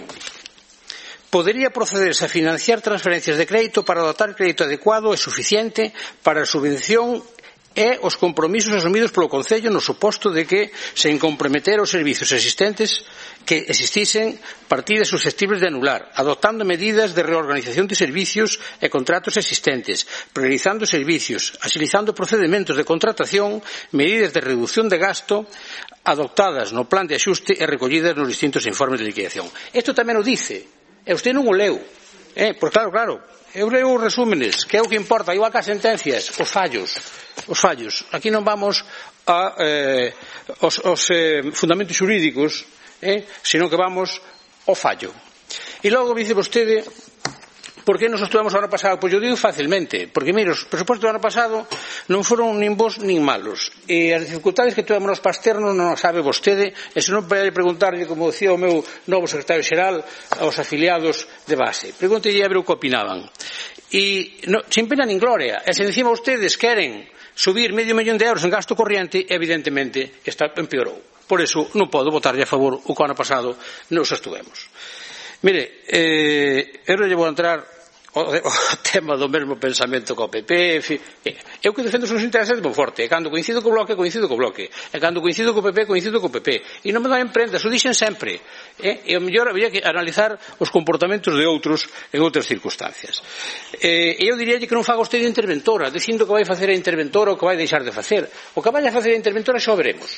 Podería procederse a financiar transferencias de crédito para dotar crédito adecuado e suficiente para a subvención e os compromisos asumidos polo Concello no suposto de que, sen comprometer os servizos existentes, que existisen partidas susceptibles de anular, adoptando medidas de reorganización de servicios e contratos existentes, priorizando servicios, agilizando procedementos de contratación, medidas de reducción de gasto, adoptadas no plan de axuste e recollidas nos distintos informes de liquidación. Isto tamén o dice, e usted non o leu. Pois claro, eu leo os resúmenes, que é o que importa, igual que as sentencias, os fallos. Aquí non vamos a os fundamentos xurídicos, senón que vamos ao fallo. E logo dice vostede, por que nos estudamos o ano pasado? Pois eu digo facilmente, porque mire, os presupostos do ano pasado non foron nin bons nin malos, e as dificultades que tivemos nos pasternos non as sabe vostede, e se non pode preguntarlle, como decía o meu novo secretario xeral, aos afiliados de base. Pregúntelle a ver o que opinaban. E sin pena nin gloria, e se encima vostedes queren subir €500 millón en gasto corriente, evidentemente empeorou. Por iso non podo votarlle a favor o que o ano pasado nos estuvemos. Mire, eu non lle vou entrar o tema do mesmo pensamento co PP, eu que defendo os intereses de Monforte, e cando coincido co Bloque, e cando coincido co PP, coincido co PP, e non me dan prendas, o dixen sempre, e o mellor había que analizar os comportamentos de outros en outras circunstancias. E eu diríalle que non faga usted de interventora, dicindo que vai facer a interventora ou que vai deixar de facer. O que vai a facer a interventora xa o veremos.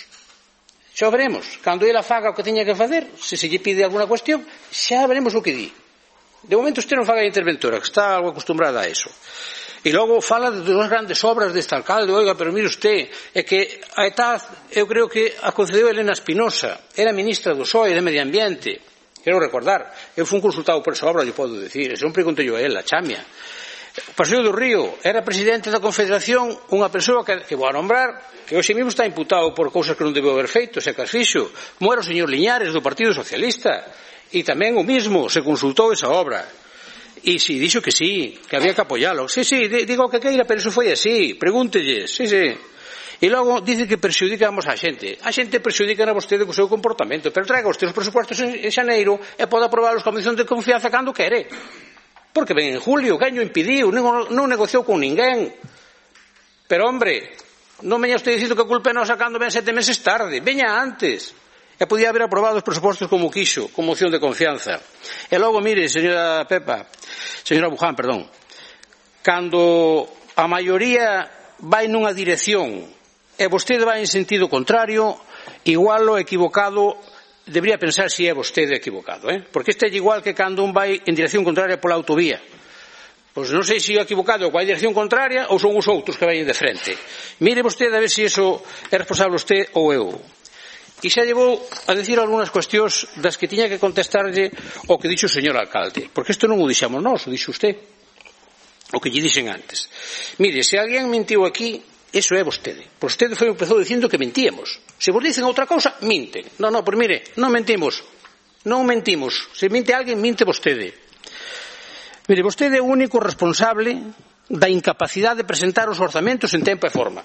Cando ela faga o que teña que facer, se lle pide alguna cuestión, xa veremos o que di. De momento usted non faga a interventora, que está algo acostumbrada a eso. E logo fala de dúas grandes obras deste alcalde. Oiga, pero mire usted, é que a ETAD, eu creo que a concedeu Elena Espinosa, era ministra do PSOE de Medio Ambiente. Quero recordar, eu fui consultado por esa obra, lle podo decir, e non preguntei a ela, Chamia. O Paseo do Río era presidente da Confederación unha persoa que vou a nombrar, que hoxe mesmo está imputado por cousas que non debeu haber feito, se que as fixo, como era o señor Liñares do Partido Socialista, e tamén o mismo se consultou esa obra. E si, dixo que sí, que había que apoialo. Sí, digo que queira, pero iso foi así, pregúntelles, sí. E logo dice que perxudicamos a xente. A xente perxudica a vostede co seu comportamento, pero traiga os teus presupuestos en xaneiro e pode aprobar os con moción de confianza cando quere. Porque ven en julio, quen o impediu, non negociou con ninguén. Pero, hombre, non veña usted dicindo que a culpa é nosa cando ven 7 meses tarde, veña antes. E podía haber aprobado os presupostos como quixo, con moción de confianza. E logo, mire, señora Buján, perdón, cando a maioría vai nunha dirección e vostede vai en sentido contrario, igual o equivocado debería pensar se é vostede equivocado, porque este é igual que cando un vai en dirección contraria pola autovía. Pois non sei se é equivocado vai en dirección contraria ou son os outros que vayan de frente. Mire vostede a ver se iso é responsable usted ou eu. E xa llevou a decir algunhas cuestións das que tiña que contestarlle o que dixo o señor alcalde, porque isto non o dixamos nós, o dixo usted, o que lle dixen antes. Mire, se alguén mentiu aquí, eso é vostede. Por vostede empezou dicindo que mentíamos. Se vos dicen outra cousa, minten. Non, pois mire, non mentimos. Non mentimos. Se minte alguén, minte vostede. Mire, vostede é o único responsable da incapacidade de presentar os orzamentos en tempo e forma.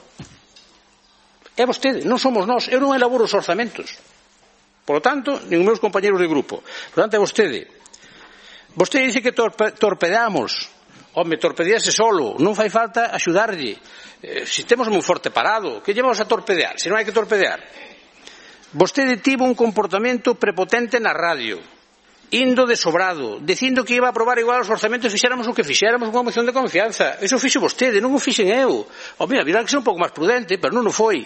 É vostede, non somos nós. Eu non elaboro os orzamentos. Por lo tanto, nin os meus compañeros de grupo. Por lo tanto, é vostede. Vostede dice que torpedeamos. Home, torpedease solo, non fai falta axudarlle. Se temos moi forte parado, que llevamos a torpedear? Se non hai que torpedear. Vostede tivo un comportamento prepotente na radio, indo de sobrado, dicindo que iba a aprobar igual os orzamentos, fixéramos o que fixéramos unha moción de confianza. Eso fixo vostede, non o fixen eu. Mira, virá que ser un pouco máis prudente, pero non o foi.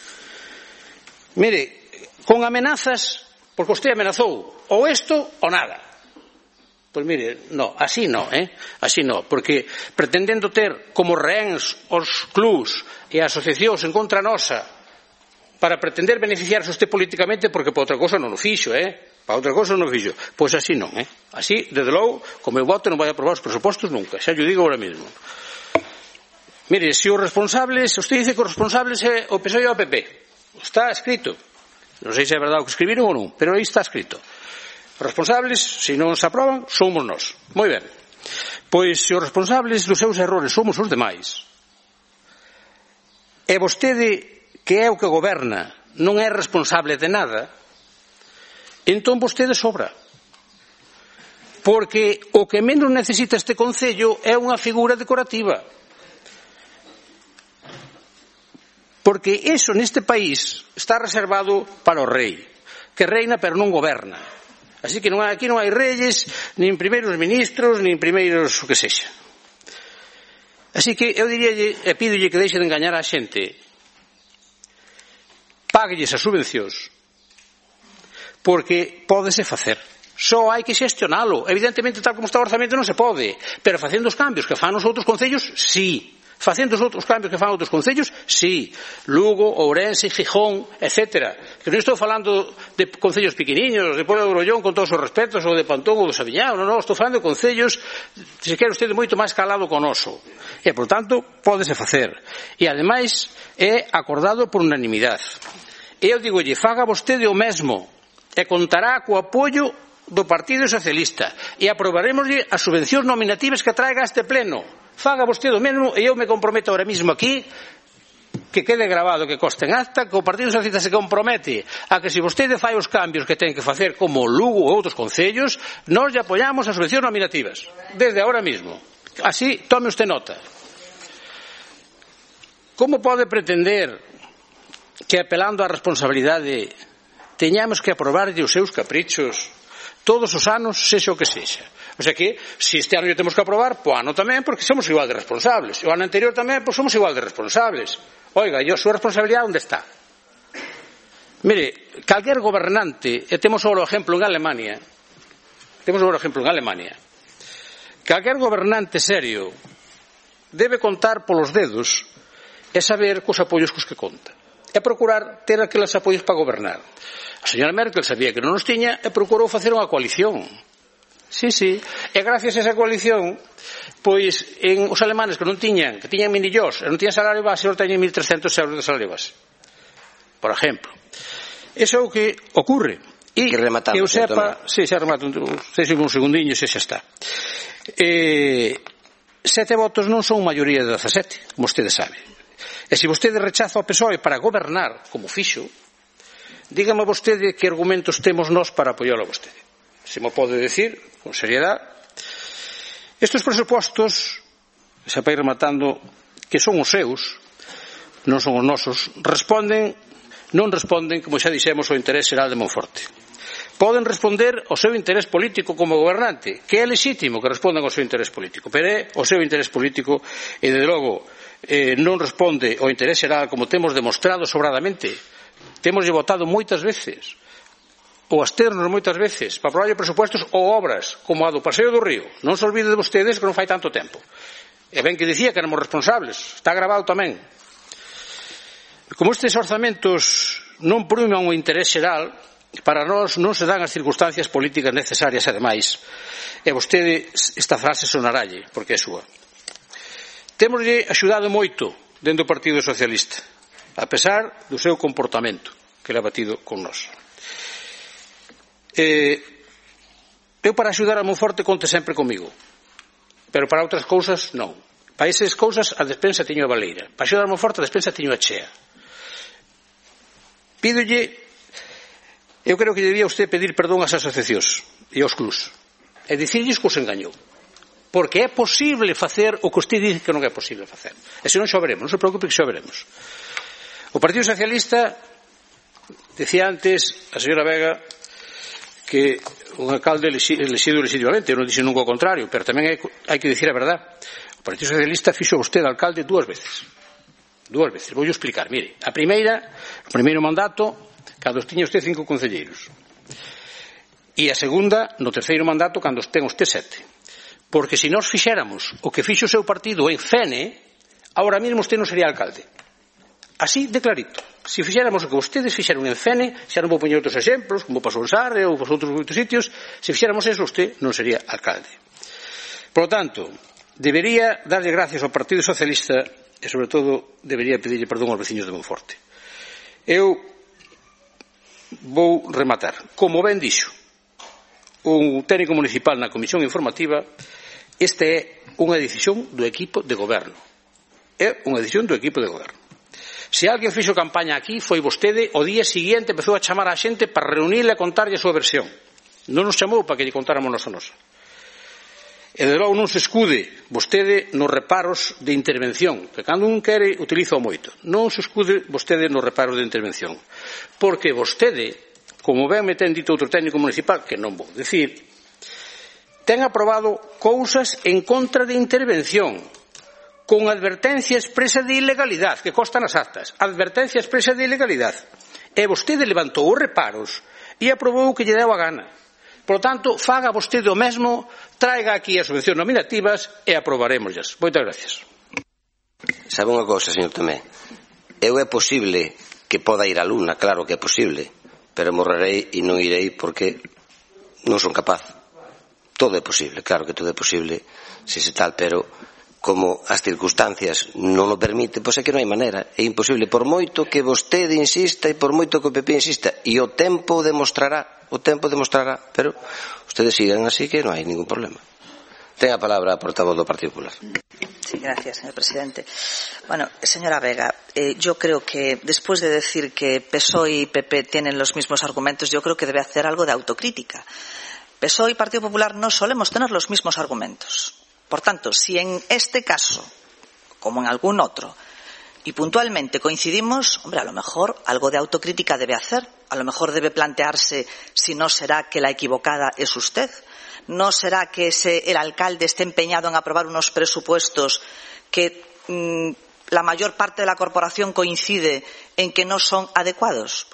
Mire, con amenazas, porque vostede amenazou ou isto ou nada. Pois mire, no, así no, así no, porque pretendendo ter como rehéns os clubs e as asociacións en contra nosa para pretender beneficiarse usted políticamente, porque para outra cousa non o fixo, para outra cousa non o fixo. Pois así non, así, desde logo, como eu voto non vai aprobar os presupostos nunca, xa yo digo ahora mesmo. Mire, se os responsables, usted dice que os responsables é o PSOE e o PP, está escrito, non sei se é verdade o que escribiron ou non, pero aí está escrito. Responsables, se non se aproban, somos nós. Moi ben. Pois se os responsables dos seus errores somos os demais, e vostede, que é o que goberna, non é responsable de nada, entón vostede sobra. Porque o que menos necesita este concello é unha figura decorativa. Porque iso neste país está reservado para o rei, que reina pero non goberna. Así que aquí non hai reyes, nin primeiros ministros, nin primeiros o que sexa. Así que eu diríalle, e pídolle que deixe de engañar a xente. Páguelles as subvencións, porque pódese facer. Só hai que xestionalo. Evidentemente, tal como está o orzamento non se pode, pero facendo os cambios que fan os outros concellos, sí. Facendo os outros cambios que fan outros concellos, sí. Lugo, Ourense, Gijón, etc. Que non estou falando de concellos pequeniños, de Puebla de Grollón, con todos os respetos, ou de Pantón ou de Sabiñao, non, estou falando de concellos, se quere usted, moito máis calado con oso. E, por tanto, pódese facer. E, ademais, é acordado por unanimidade. E eu digolle, faga vostede o mesmo, e contará co apoio do Partido Socialista, e aprobaremoslle as subvencións nominativas que traiga a este pleno. Faga vostede o mesmo, e eu me comprometo ahora mismo aquí, que quede grabado, que conste en acta, que o Partido Socialista se compromete a que se vostede fai os cambios que ten que facer como Lugo ou outros concellos, nós lle apoiamos as subvencións nominativas, desde ahora mismo. Así, tome usted nota. Como pode pretender que, apelando á responsabilidade, teñamos que aprobarlle os seus caprichos todos os anos, sexa o que sexa? O sea que, se este ano temos que aprobar, po ano tamén, porque somos igual de responsables. O ano anterior tamén, pois somos igual de responsables. Oiga, e a súa responsabilidade onde está? Mire, calquer gobernante, e temos o exemplo en Alemania, calquer gobernante serio debe contar polos dedos e saber cos apoios cos que conta. E procurar ter aqueles apoios para gobernar. A señora Merkel sabía que non os tiña e procurou facer unha coalición. Sí. E gracias a esa coalición, pois, os alemanes que non tiñan, que tiñan minillós, e non tiñan salario base, ahora teñen 1.300 euros de salario base. Por exemplo. Eso é o que ocurre. E que eu sepa, xa remato, un segundinho, xa está. 7 votos non son maioría de 17, como vostede sabe. E se vostede rechaza o PSOE para gobernar, como fixo, dígame vostede que argumentos temos nós para apoiálo a vostede. Se mo pode decir, con seriedade, estes presupostos, xa para ir rematando, que son os seus, non son os nosos, non responden, como xa dixemos, ao interés xeral de Monforte. Poden responder ao seu interés político como gobernante, que é legítimo que respondan ao seu interés político, pero é o seu interés político e, desde logo, non responde ao interés xeral, como temos demostrado sobradamente. Temos votado moitas veces, ou absternos moitas veces, para aprobar presupuestos ou obras, como a do Paseo do Río. Non se olvide de vostedes que non fai tanto tempo. E ben que dicía que éramos responsables, está gravado tamén. Como estes orzamentos non priman o interés xeral, para nós non se dan as circunstancias políticas necesarias, ademais, e vostede esta frase sonaralle, porque é súa. Temoslle axudado moito dentro do Partido Socialista, a pesar do seu comportamento que le ha batido con nós. Eu para axudar a Monforte conte sempre comigo, pero para outras cousas non. Para esas cousas a despensa teño a baleira, para axudar a Monforte a despensa teño a chea. Pídolle, eu creo que debía usted pedir perdón ás asociacións e aos clubs e dicirlles que os engañou, porque é posible facer o que usted dice que non é posible facer, e se non xa veremos, non se preocupe que xa veremos. O Partido Socialista, decía antes a señora Vega que un alcalde elexido legítimamente, eu non dixo nunca o contrario, pero tamén hai que dicir a verdade. O Partido Socialista fixo vostede alcalde 2 veces. Vou explicar, mire, a primeira, o primeiro mandato, cando tiña usted 5 concelleiros, e a segunda no terceiro mandato cando ten usted 7, porque se nós fixéramos o que fixo o seu partido en Fene, ahora mesmo usted non sería alcalde, así de clarito. Se fixéramos o que vostedes fixeron en Fene, xa non vou poñer outros exemplos como pasou en Sarre ou outros moitos sitios, se fixéramos eso usted non sería alcalde. Por lo tanto, debería darlle gracias ao Partido Socialista e sobre todo debería pedirlle perdón aos veciños de Monforte. Eu vou rematar. Como ben dixo un técnico municipal na comisión informativa, esta é unha decisión do equipo de goberno. É unha decisión do equipo de goberno. Se alguén fixo campaña aquí foi vostede, o día seguinte empezou a chamar a xente para reunirle e contarlle a súa versión. Non nos chamou para que lle contáramos nosa. E de logo non se escude vostede nos reparos de intervención, que cando un quere utiliza moito. Non se escude vostede nos reparos de intervención, porque vostede, como ben me ten dito outro técnico municipal, que non vou decir, ten aprobado cousas en contra de intervención, con advertencia expresa de ilegalidade, que constan nas actas, advertencia expresa de ilegalidade. E vostede levantou os reparos e aprobou o que lle deu a gana. Por lo tanto, faga vostede o mesmo, traiga aquí as subvencións nominativas e aprobaremoslas. Moitas gracias. Sabe unha cousa, señor Tomé? Eu é posible que poda ir á Luna, claro que é posible, pero morrerei e non irei porque non son capaz. Todo é posible, claro que todo é posible, se tal, pero como as circunstancias non o permite, pois é que non hai maneira, é imposible, por moito que vostede insista e por moito que o PP insista, e o tempo demostrará, pero ustedes sigan así que non hai ningún problema. Ten a palabra a portavoz do Partido Popular. Sí, gracias, señor presidente. Bueno, señora Vega, yo creo que después de decir que PSOE y PP tienen los mismos argumentos, yo creo que debe hacer algo de autocrítica. PSOE y Partido Popular no solemos tener los mismos argumentos. Por tanto, si en este caso, como en algún otro, y puntualmente coincidimos, hombre, a lo mejor algo de autocrítica debe hacer. A lo mejor debe plantearse si no será que la equivocada es usted. ¿No será que el alcalde esté empeñado en aprobar unos presupuestos que la mayor parte de la corporación coincide en que no son adecuados? Pues mire,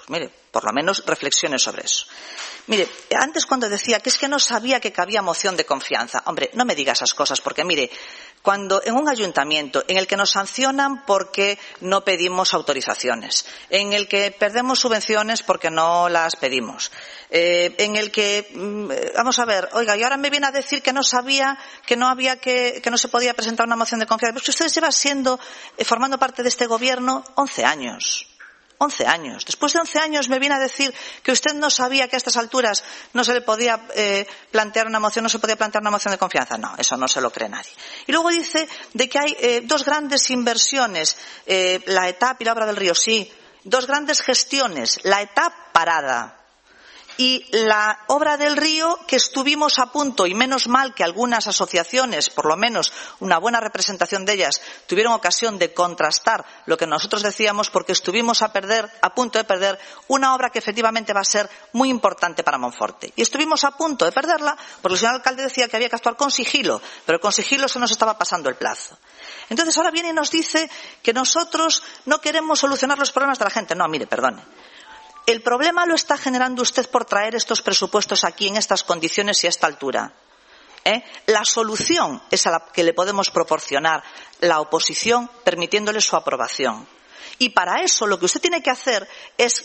Por lo menos reflexione sobre eso. Mire, antes cuando decía que es que no sabía que cabía moción de confianza, hombre, no me diga esas cosas, porque mire, cuando en un ayuntamiento en el que nos sancionan porque no pedimos autorizaciones, en el que perdemos subvenciones porque no las pedimos, en el que, vamos a ver, oiga, y ahora me viene a decir que no sabía, que no se podía presentar una moción de confianza, porque ustedes llevan formando parte de este gobierno 11 años. 11 años. Después de 11 años me viene a decir que usted no sabía que a estas alturas no se le podía plantear una moción de confianza. No, eso no se lo cree nadie. Y luego dice de que hay dos grandes inversiones, la ETAP y la obra del río. Sí, dos grandes gestiones, la ETAP parada y la obra del río, que estuvimos a punto, y menos mal que algunas asociaciones, por lo menos una buena representación de ellas, tuvieron ocasión de contrastar lo que nosotros decíamos, porque estuvimos a punto de perder una obra que efectivamente va a ser muy importante para Monforte. Y estuvimos a punto de perderla porque el señor alcalde decía que había que actuar con sigilo, pero con sigilo se nos estaba pasando el plazo. Entonces ahora viene y nos dice que nosotros no queremos solucionar los problemas de la gente. No, mire, perdone. El problema lo está generando usted por traer estos presupuestos aquí en estas condiciones y a esta altura. La solución es a la que le podemos proporcionar la oposición, permitiéndole su aprobación. Y para eso lo que usted tiene que hacer es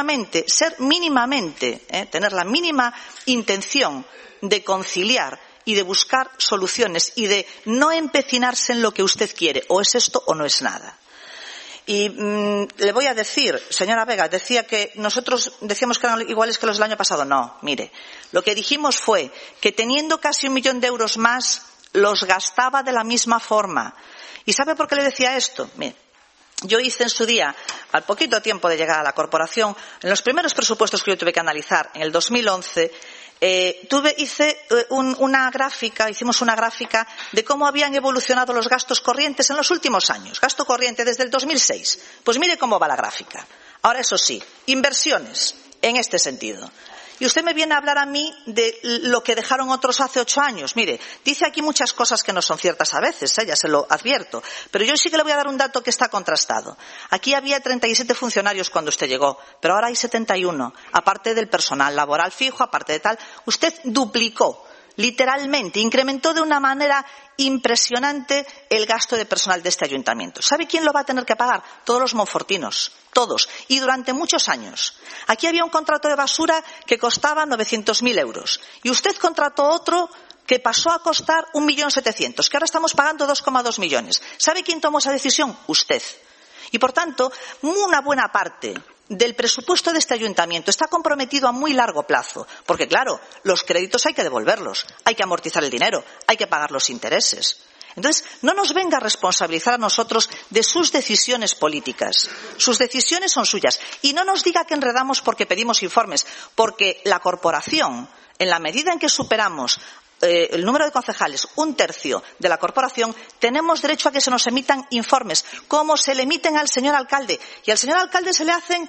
tener la mínima intención de conciliar y de buscar soluciones y de no empecinarse en lo que usted quiere, o es esto o no es nada. Y le voy a decir, señora Vega, decía que nosotros decíamos que eran iguales que los del año pasado. No, mire, lo que dijimos fue que teniendo casi 1 millón de euros más, los gastaba de la misma forma. ¿Y sabe por qué le decía esto? Mire, yo hice en su día, al poquito tiempo de llegar a la corporación, en los primeros presupuestos que yo tuve que analizar, en el 2011, hicimos una gráfica de cómo habían evolucionado los gastos corrientes en los últimos años. Gasto corriente desde el 2006. Pues mire cómo va la gráfica. Ahora, eso sí, inversiones en este sentido. Y usted me viene a hablar a mí de lo que dejaron otros hace 8 años. Mire, dice aquí muchas cosas que no son ciertas a veces, ya se lo advierto. Pero yo sí que le voy a dar un dato que está contrastado. Aquí había 37 funcionarios cuando usted llegó, pero ahora hay 71. Aparte del personal laboral fijo, aparte de tal, usted duplicó, literalmente, incrementó de una manera impresionante el gasto de personal de este ayuntamiento. ¿Sabe quién lo va a tener que pagar? Todos los monfortinos. Todos, y durante muchos años. Aquí había un contrato de basura que costaba 900.000 euros y usted contrató otro que pasó a costar 1.700.000, que ahora estamos pagando 2,2 millones. ¿Sabe quién tomó esa decisión? Usted. Y por tanto, una buena parte del presupuesto de este ayuntamiento está comprometido a muy largo plazo, porque claro, los créditos hay que devolverlos, hay que amortizar el dinero, hay que pagar los intereses. Entonces, no nos venga a responsabilizar a nosotros de sus decisiones políticas. Sus decisiones son suyas. Y no nos diga que enredamos porque pedimos informes, porque la corporación, en la medida en que superamos el número de concejales, 1/3 de la corporación, tenemos derecho a que se nos emitan informes, como se le emiten al señor alcalde. Y al señor alcalde se le hacen,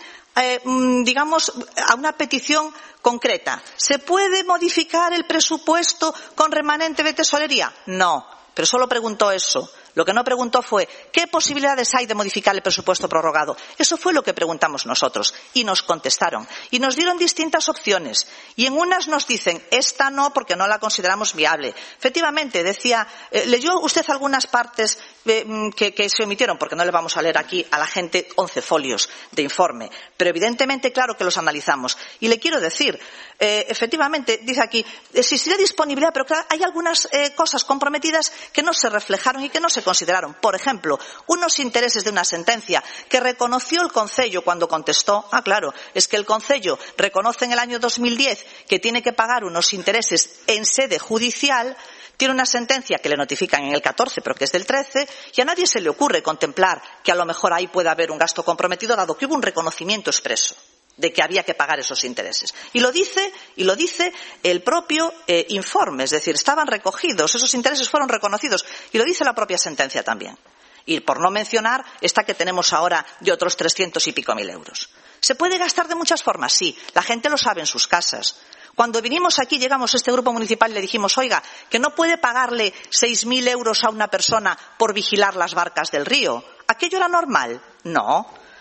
a una petición concreta. ¿Se puede modificar el presupuesto con remanente de tesorería? No. Pero solo preguntó eso. Lo que no preguntó fue ¿qué posibilidades hay de modificar el presupuesto prorrogado? Eso fue lo que preguntamos nosotros. Y nos contestaron. Y nos dieron distintas opciones. Y en unas nos dicen esta no porque no la consideramos viable. Efectivamente, leyó usted algunas partes que se omitieron, porque no le vamos a leer aquí a la gente 11 folios de informe. Pero evidentemente, claro que los analizamos. Y le quiero decir, efectivamente, dice aquí, existirá disponibilidad, pero claro, hay algunas cosas comprometidas que no se reflejaron y que no se consideraron. Por ejemplo, unos intereses de una sentencia que reconoció el Concello cuando contestó. Claro, es que el Concello reconoce en el año 2010 que tiene que pagar unos intereses en sede judicial. Tiene una sentencia que le notifican en el 14, pero que es del 13, y a nadie se le ocurre contemplar que a lo mejor ahí pueda haber un gasto comprometido, dado que hubo un reconocimiento expreso de que había que pagar esos intereses. Y lo dice el propio informe, es decir, estaban recogidos, esos intereses fueron reconocidos, y lo dice la propia sentencia también. Y por no mencionar esta que tenemos ahora de otros 300 y pico mil euros. ¿Se puede gastar de muchas formas? Sí, la gente lo sabe en sus casas. Cuando vinimos aquí, llegamos a este grupo municipal y le dijimos, oiga, que no puede pagarle 6.000 euros a una persona por vigilar las barcas del río. ¿Aquello era normal? No.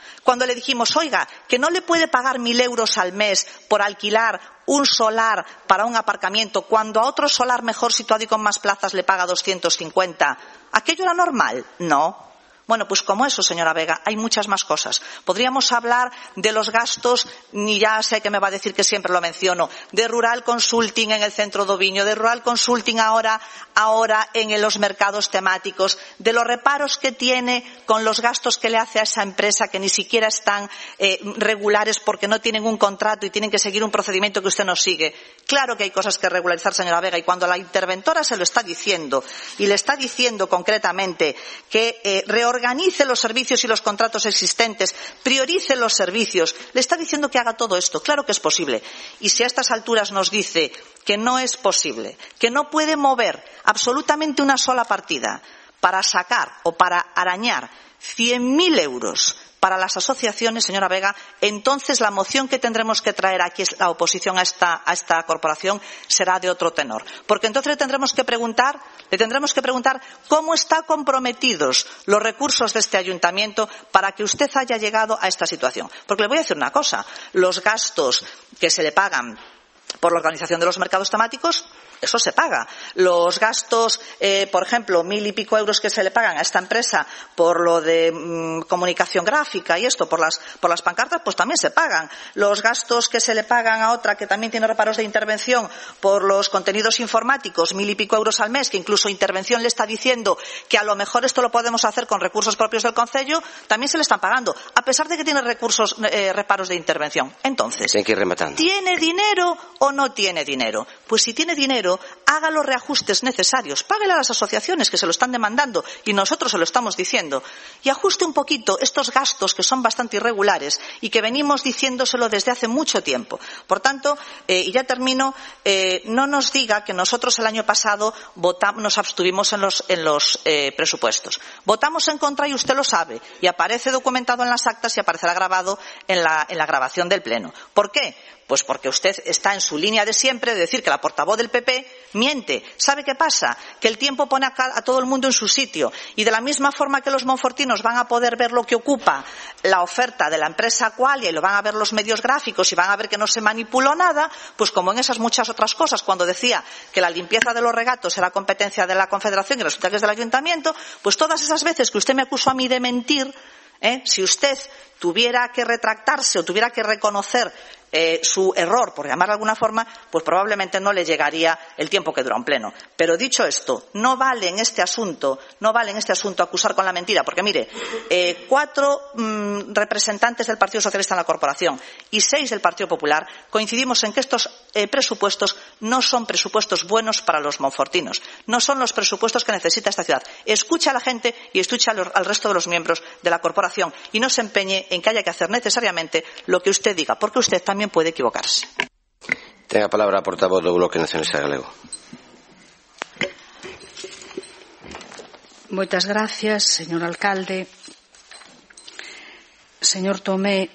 Cuando le dijimos, oiga, que no le puede pagar 1.000 euros al mes por alquilar un solar para un aparcamiento, cuando a otro solar mejor situado y con más plazas le paga 250, ¿aquello era normal? No. Bueno, pues como eso, señora Vega, hay muchas más cosas. Podríamos hablar de los gastos, y ya sé que me va a decir que siempre lo menciono, de Rural Consulting en el centro de Oviño, de Rural Consulting ahora en los mercados temáticos, de los reparos que tiene con los gastos que le hace a esa empresa que ni siquiera están regulares porque no tienen un contrato y tienen que seguir un procedimiento que usted no sigue. Claro que hay cosas que regularizar, señora Vega, y cuando la interventora se lo está diciendo, y le está diciendo concretamente que organice los servicios y los contratos existentes, priorice los servicios, le está diciendo que haga todo esto. Claro que es posible. Y si a estas alturas nos dice que no es posible, que no puede mover absolutamente una sola partida para sacar o para arañar 100.000 euros para las asociaciones, señora Vega, entonces la moción que tendremos que traer aquí, la oposición a esta corporación, será de otro tenor. Porque entonces le tendremos que preguntar cómo están comprometidos los recursos de este ayuntamiento para que usted haya llegado a esta situación. Porque le voy a decir una cosa, los gastos que se le pagan por la organización de los mercados temáticos, eso se paga. Los gastos, por ejemplo, 1.000 y pico euros que se le pagan a esta empresa por lo de comunicación gráfica y esto, por las pancartas, pues también se pagan. Los gastos que se le pagan a otra que también tiene reparos de intervención por los contenidos informáticos, 1.000 y pico euros al mes, que incluso Intervención le está diciendo que a lo mejor esto lo podemos hacer con recursos propios del Concello, también se le están pagando, a pesar de que tiene reparos de intervención. Entonces, ¿tiene dinero o no tiene dinero? Pues si tiene dinero, haga los reajustes necesarios, páguele a las asociaciones que se lo están demandando y nosotros se lo estamos diciendo, y ajuste un poquito estos gastos que son bastante irregulares y que venimos diciéndoselo desde hace mucho tiempo. Por tanto, y ya termino, no nos diga que nosotros el año pasado nos abstuvimos en los presupuestos. Votamos en contra y usted lo sabe, y aparece documentado en las actas y aparecerá grabado en la grabación del Pleno. ¿Por qué? Pues porque usted está en su línea de siempre de decir que la portavoz del PP miente. ¿Sabe qué pasa? Que el tiempo pone a todo el mundo en su sitio, y de la misma forma que los monfortinos van a poder ver lo que ocupa la oferta de la empresa Qualia y lo van a ver los medios gráficos y van a ver que no se manipuló nada, pues como en esas muchas otras cosas, cuando decía que la limpieza de los regatos era competencia de la Confederación y resulta que es del Ayuntamiento, pues todas esas veces que usted me acusó a mí de mentir, si usted tuviera que retractarse o tuviera que reconocer su error, por llamarlo de alguna forma, pues probablemente no le llegaría el tiempo que dura un pleno. Pero dicho esto, no vale en este asunto acusar con la mentira, porque mire, 4 representantes del Partido Socialista en la corporación y 6 del Partido Popular coincidimos en que estos presupuestos no son presupuestos buenos para los monfortinos, no son los presupuestos que necesita esta ciudad. Escucha a la gente y escucha al resto de los miembros de la corporación y no se empeñe en que haya que hacer necesariamente lo que usted diga, porque usted también puede equivocarse. Ten a palabra a portavoz do Bloque Nacionalista Galego. Moitas gracias, señor alcalde. Señor Tomé,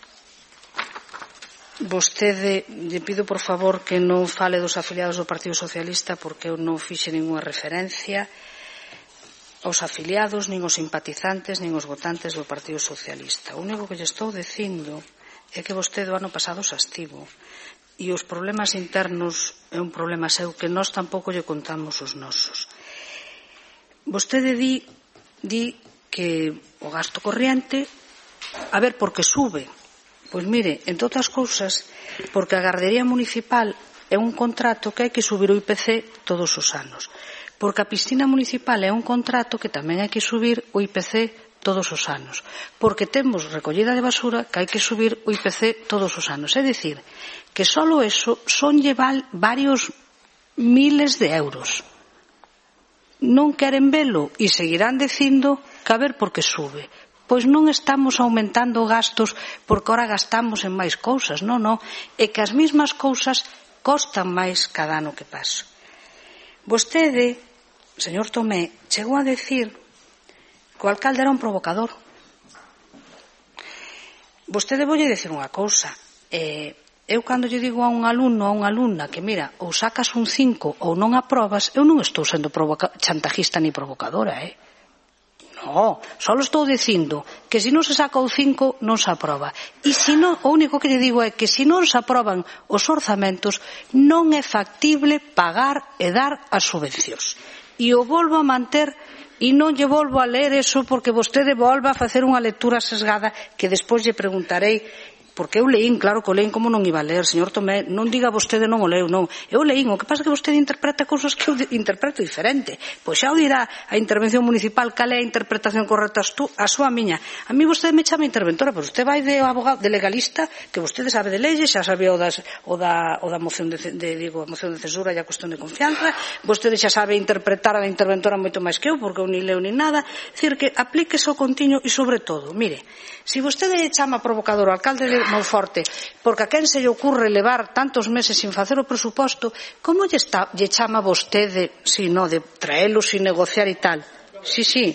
vostede, lle pido por favor que non fale dos afiliados do Partido Socialista, porque eu non fixe ninguna referencia aos afiliados, nin os simpatizantes, nin os votantes do Partido Socialista. O único que lle estou dicindo é que vostede o ano pasado xa estivo, e os problemas internos é un problema seu que nós tampouco lle contamos os nosos. Vostede di que o gasto corriente, a ver, por que sube? Pois mire, entre outras cousas, porque a gardería municipal é un contrato que hai que subir o IPC todos os anos, porque a piscina municipal é un contrato que tamén hai que subir o IPC todos os anos, porque temos recollida de basura que hai que subir o IPC todos os anos. É dicir, que solo eso son llevar varios miles de euros. Non queren velo e seguirán dicindo que a ver por que sube. Pois non estamos aumentando gastos porque ahora gastamos en máis cousas, non, é que as mesmas cousas costan máis cada ano que paso. Vostede, señor Tomé, chegou a decir que o alcalde era un provocador. Vostede voulle dicir unha cousa. Eu cando lle digo a un alumno, a unha alumna, que mira, ou sacas un 5 ou non aprobas, eu non estou sendo chantajista ni provocadora, No, só estou dicindo que se non se saca o 5 non se aproba. E se non, o único que lle digo é que se non se aproban os orzamentos non é factible pagar e dar as subvencións. E o volvo a manter e non lle volvo a ler eso porque vostede volva a facer unha lectura sesgada que despois lle preguntarei. Porque eu leín, claro que o leín, como non iba a ler, señor Tomé, non diga vostede non o leu, non. Eu leín, o que pasa é que vostede interpreta cousas que eu interpreto diferente. Pois xa o dirá a intervención municipal cal é a interpretación correcta a súa miña. A mí vostede me chama interventora, pero vostede vai de abogado, de legalista, que vostede sabe de leyes, xa sabía o da moción a moción de censura e a cuestión de confianza, vostede xa sabe interpretar a interventora moito máis que eu, porque eu ni leo ni nada. É dicir, que aplíquese o continuo e, sobre todo, mire, se vostede chama provocador ao alcalde de Monforte porque a quen se lle ocurre levar tantos meses sin facer o presuposto, como lle chama vostede, si no, de traelo sin negociar e tal? Sí,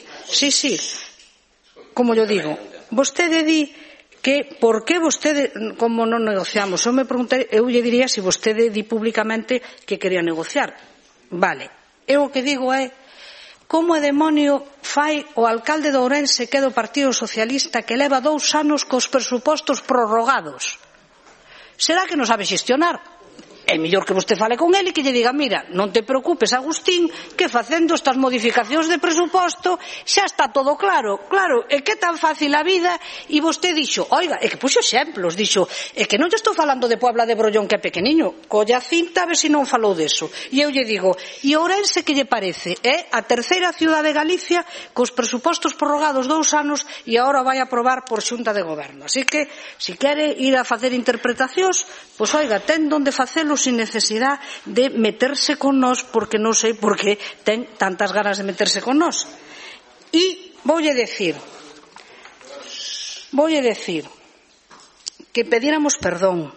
como yo digo, vostede di que por que vostede, como non negociamos, eu lle diría se vostede di públicamente que quería negociar. Vale, eu o que digo é como é demonio fai o alcalde de Ourense, que é do Partido Socialista, que leva 2 anos cos presupostos prorrogados? Será que non sabe xestionar? É mellor que vostede fale con ele e que lle diga, mira, non te preocupes, Agustín, que facendo estas modificacións de presuposto xa está todo claro. Claro, é que é tan fácil a vida. E vostede dixo, oiga, é que puxo exemplos, dixo, é que non lle estou falando de Puebla de Brollón, que é pequeniño, colla cinta a ver se non falou deso. E eu lle digo, e Ourense que lle parece? É a terceira ciudad de Galicia cos presupostos prorrogados 2 anos e agora vai a aprobar por xunta de goberno. Así que, se quere ir a facer interpretacións, pois oiga, ten donde facelo sin necesidade de meterse con nós, porque non sei por que ten tantas ganas de meterse con nós. E voulle decir que pedíramos perdón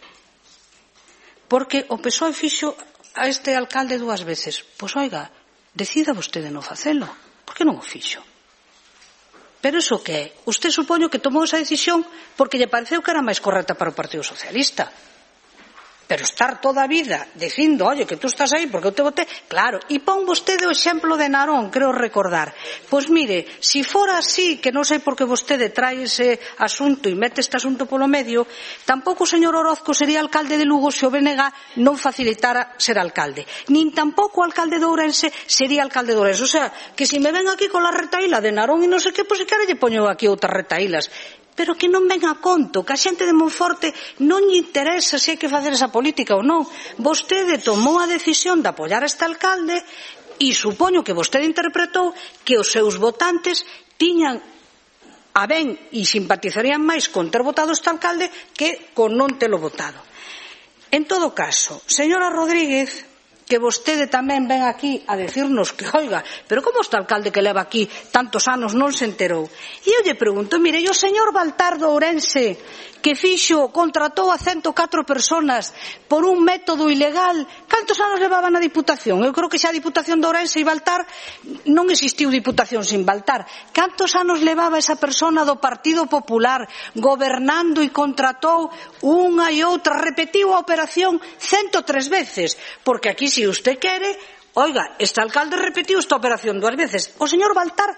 porque o PSOE fixo a este alcalde 2 veces. Pois oiga, decida vostede non facelo. Por que non o fixo? Pero iso que é? Usted supoño que tomou esa decisión porque lle pareceu que era máis correcta para o Partido Socialista. Pero estar toda a vida dicindo, oye, que tú estás aí porque eu te voté, claro, e pon vostede o exemplo de Narón, creo recordar. Pois mire, se fora así, que non sei por que vostede trae ese asunto e mete este asunto polo medio, tampouco o señor Orozco sería alcalde de Lugo se o BNG non facilitara ser alcalde. Nin tampouco o alcalde de Ourense sería alcalde de Ourense. O sea, que se me ven aquí con la retaíla de Narón e non sei que, pois se quere lle poño aquí outras retaílas. Pero que non ven a conto, que a xente de Monforte non lle interesa se hai que facer esa política ou non. Vostede tomou a decisión de apoiar este alcalde e supoño que vostede interpretou que os seus votantes tiñan a ben e simpatizarían máis con ter votado este alcalde que con non telo votado. En todo caso, señora Rodríguez, que vostede tamén ven aquí a decirnos que, oiga, pero como este alcalde que leva aquí tantos anos non se enterou? E eu lle pregunto, mire, e o señor Baltar do Ourense, que contratou a 104 personas por un método ilegal, cantos anos levaba na Diputación? Eu creo que xa a Diputación de Ourense e Baltar non existiu Diputación sin Baltar. Cantos anos levaba esa persona do Partido Popular gobernando e contratou unha e outra, repetiu a operación 103 veces, porque aquí se usted quere, oiga, este alcalde repetiu esta operación 2 veces, o señor Baltar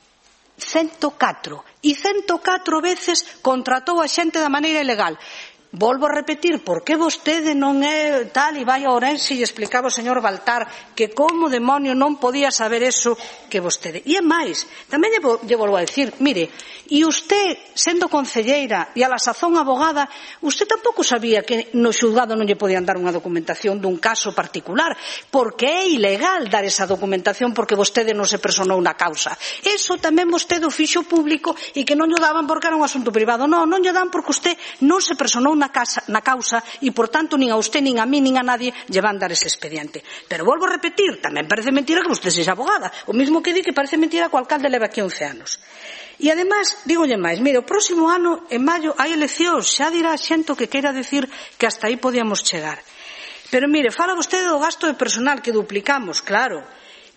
104 e 104 veces contratou a xente da maneira ilegal. Volvo a repetir, por que vostede non é tal e vai a Ourense e explicaba ao señor Baltar que como demonio non podía saber eso que vostede. E é máis, tamén lle volvo a decir, mire, e usted, sendo concelleira e a la sazón abogada, usted tampouco sabía que no xulgado non lle podían dar unha documentación dun caso particular, porque é ilegal dar esa documentación porque vostede non se personou na causa. Eso tamén vostede o fixo público e que non lle daban porque era un asunto privado. Non lle dan porque usted non se personou na causa e, por tanto, nin a usted, nin a mí, nin a nadie lle van dar ese expediente. Pero volvo a repetir, tamén parece mentira que usted sexa abogada, o mismo que di que parece mentira que o alcalde leva aquí 11 anos. E, además, dígolle máis, mire, o próximo ano, en maio, hai eleccións, xa dirá xente que queira decir que hasta aí podíamos chegar. Pero, mire, fala vostede do gasto de personal que duplicamos, claro.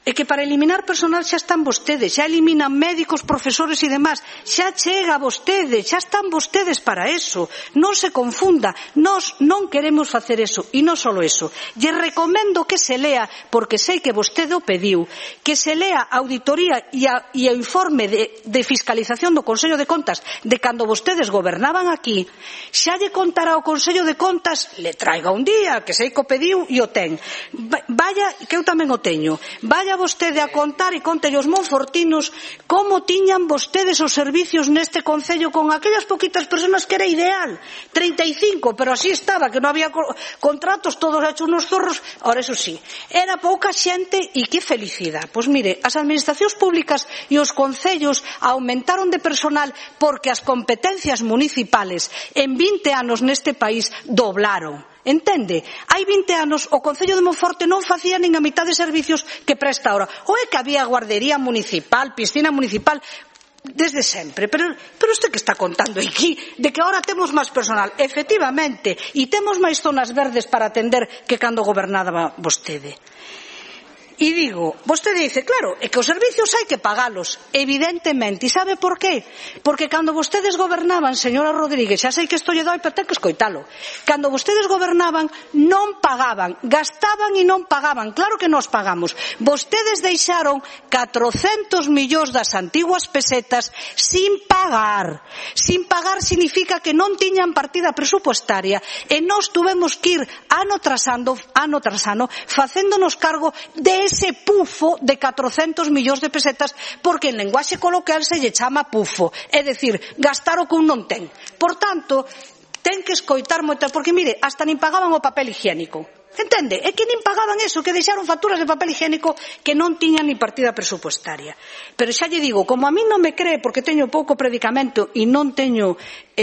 É que para eliminar personal xa están vostedes, xa eliminan médicos, profesores e demás, xa chega vostede, xa están vostedes para eso. Non se confunda, nós non queremos facer eso, e non só eso. Lle recomendo que se lea, porque sei que vostede o pediu, que se lea a auditoría e o informe de fiscalización do Consello de Contas de cando vostedes gobernaban aquí. Xa lle contará o Consello de Contas, le traiga un día, que sei que o pediu e o ten. Vaya, que eu tamén o teño, vaya vostede a contar e conte os monfortinos como tiñan vostedes os servicios neste concello con aquellas poquitas persoas que era ideal, 35, pero así estaba, que non había contratos, todos hechos unos zorros. Ahora, eso sí, era pouca xente e que felicidade. Pois mire, as administracións públicas e os concellos aumentaron de personal porque as competencias municipales en 20 anos neste país doblaron. Entende? Hai 20 anos o Concello de Monforte non facía nin a mitad de servicios que presta ahora. Ou é que había guardería municipal, piscina municipal, desde sempre. Pero isto que está contando aquí, de que ahora temos máis personal, efectivamente, e temos máis zonas verdes para atender que cando gobernaba vostede. E digo, vostede dice, claro, é que os servicios hai que pagalos, evidentemente. E sabe por qué? Porque cando vostedes gobernaban, señora Rodríguez, xa sei que isto lle doi, pero ten que escoitalo. Cando vostedes gobernaban, non pagaban, gastaban e non pagaban. Claro que nos pagamos. Vostedes deixaron 400 millóns das antiguas pesetas sin pagar. Sin pagar significa que non tiñan partida presupuestaria e nós tuvemos que ir ano tras ano facéndonos cargo de ese pufo de 400 millóns de pesetas, porque en lenguaxe coloquial se lle chama pufo, é dicir, gastar o que un non ten. Por tanto, ten que escoitar moito, porque mire, hasta nin pagaban o papel higiénico. Entende? É que nin pagaban eso, que deixaron facturas de papel higiénico que non tiñan ni partida presupuestaria. Pero xa lle digo, como a mí non me cree porque teño pouco predicamento e non teño,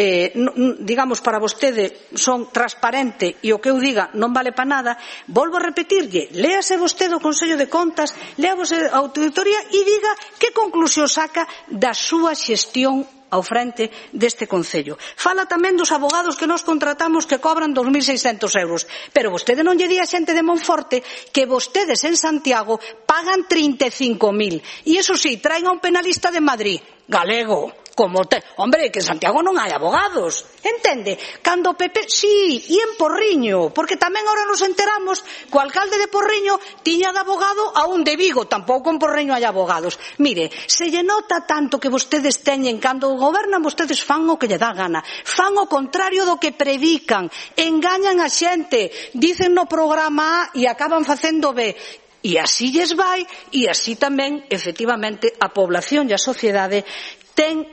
digamos, para vostede son transparente e o que eu diga non vale para nada, volvo a repetirlle, léase vostede o Consello de Contas, lea vostede a auditoría e diga que conclusión saca da súa xestión ao frente deste Concello. Fala tamén dos abogados que nós contratamos que cobran 2.600 euros. Pero vostede non lle di a xente de Monforte que vostedes en Santiago pagan 35.000. E iso sí, traen a un penalista de Madrid, galego. Hombre, que en Santiago non hai abogados. Entende? Cando PP, sí, e en Porriño, porque tamén ahora nos enteramos que o alcalde de Porriño tiña de abogado a un de Vigo, tampouco en Porriño hai abogados. Mire, se lle nota tanto que vostedes teñen, cando gobernan vostedes fan o que lle dá gana, fan o contrario do que predican, engañan a xente, dicen no programa A e acaban facendo B. E así lles vai, e así tamén, efectivamente, a población e a sociedade ten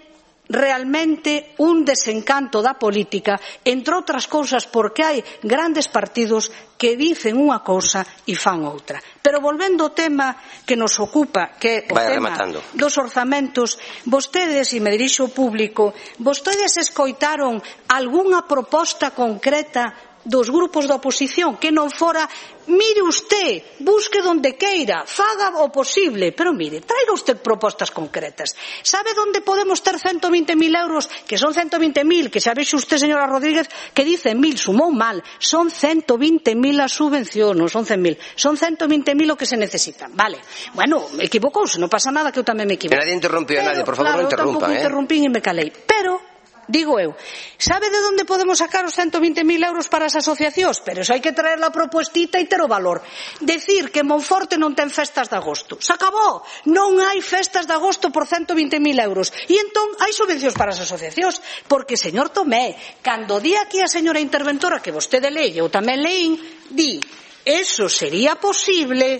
realmente un desencanto da política, entre outras cousas porque hai grandes partidos que dicen unha cousa e fan outra. Pero volvendo ao tema que nos ocupa, que é o tema dos orzamentos, vostedes, e me dirixo ao público, vostedes escoitaron algunha proposta concreta dos grupos da oposición que non fora, mire usted, busque donde queira, faga o posible, pero mire, traiga usted propostas concretas. Sabe onde podemos ter 120.000 euros, que son 120.000, que xa vexo usted, señora Rodríguez, que dice 1.000, sumou mal, son 120.000 a subvención, non son 100.000, son 120.000 o que se necesitan, vale. Bueno, me equivocouse, non pasa nada que eu tamén me equivoco. Nadie interrumpió a nadie, por favor, non interrumpan. Tampouco interrumpín e me calei, pero digo eu, sabe de onde podemos sacar os 120.000 euros para as asociacións? Pero eso hai que traer a propuestita e ter o valor. Decir que Monforte non ten festas de agosto. Se acabou. Non hai festas de agosto por 120.000 euros. E entón hai subvencións para as asociacións. Porque, señor Tomé, cando di aquí a señora interventora que vostede lee, eu tamén leín, di, eso sería posible,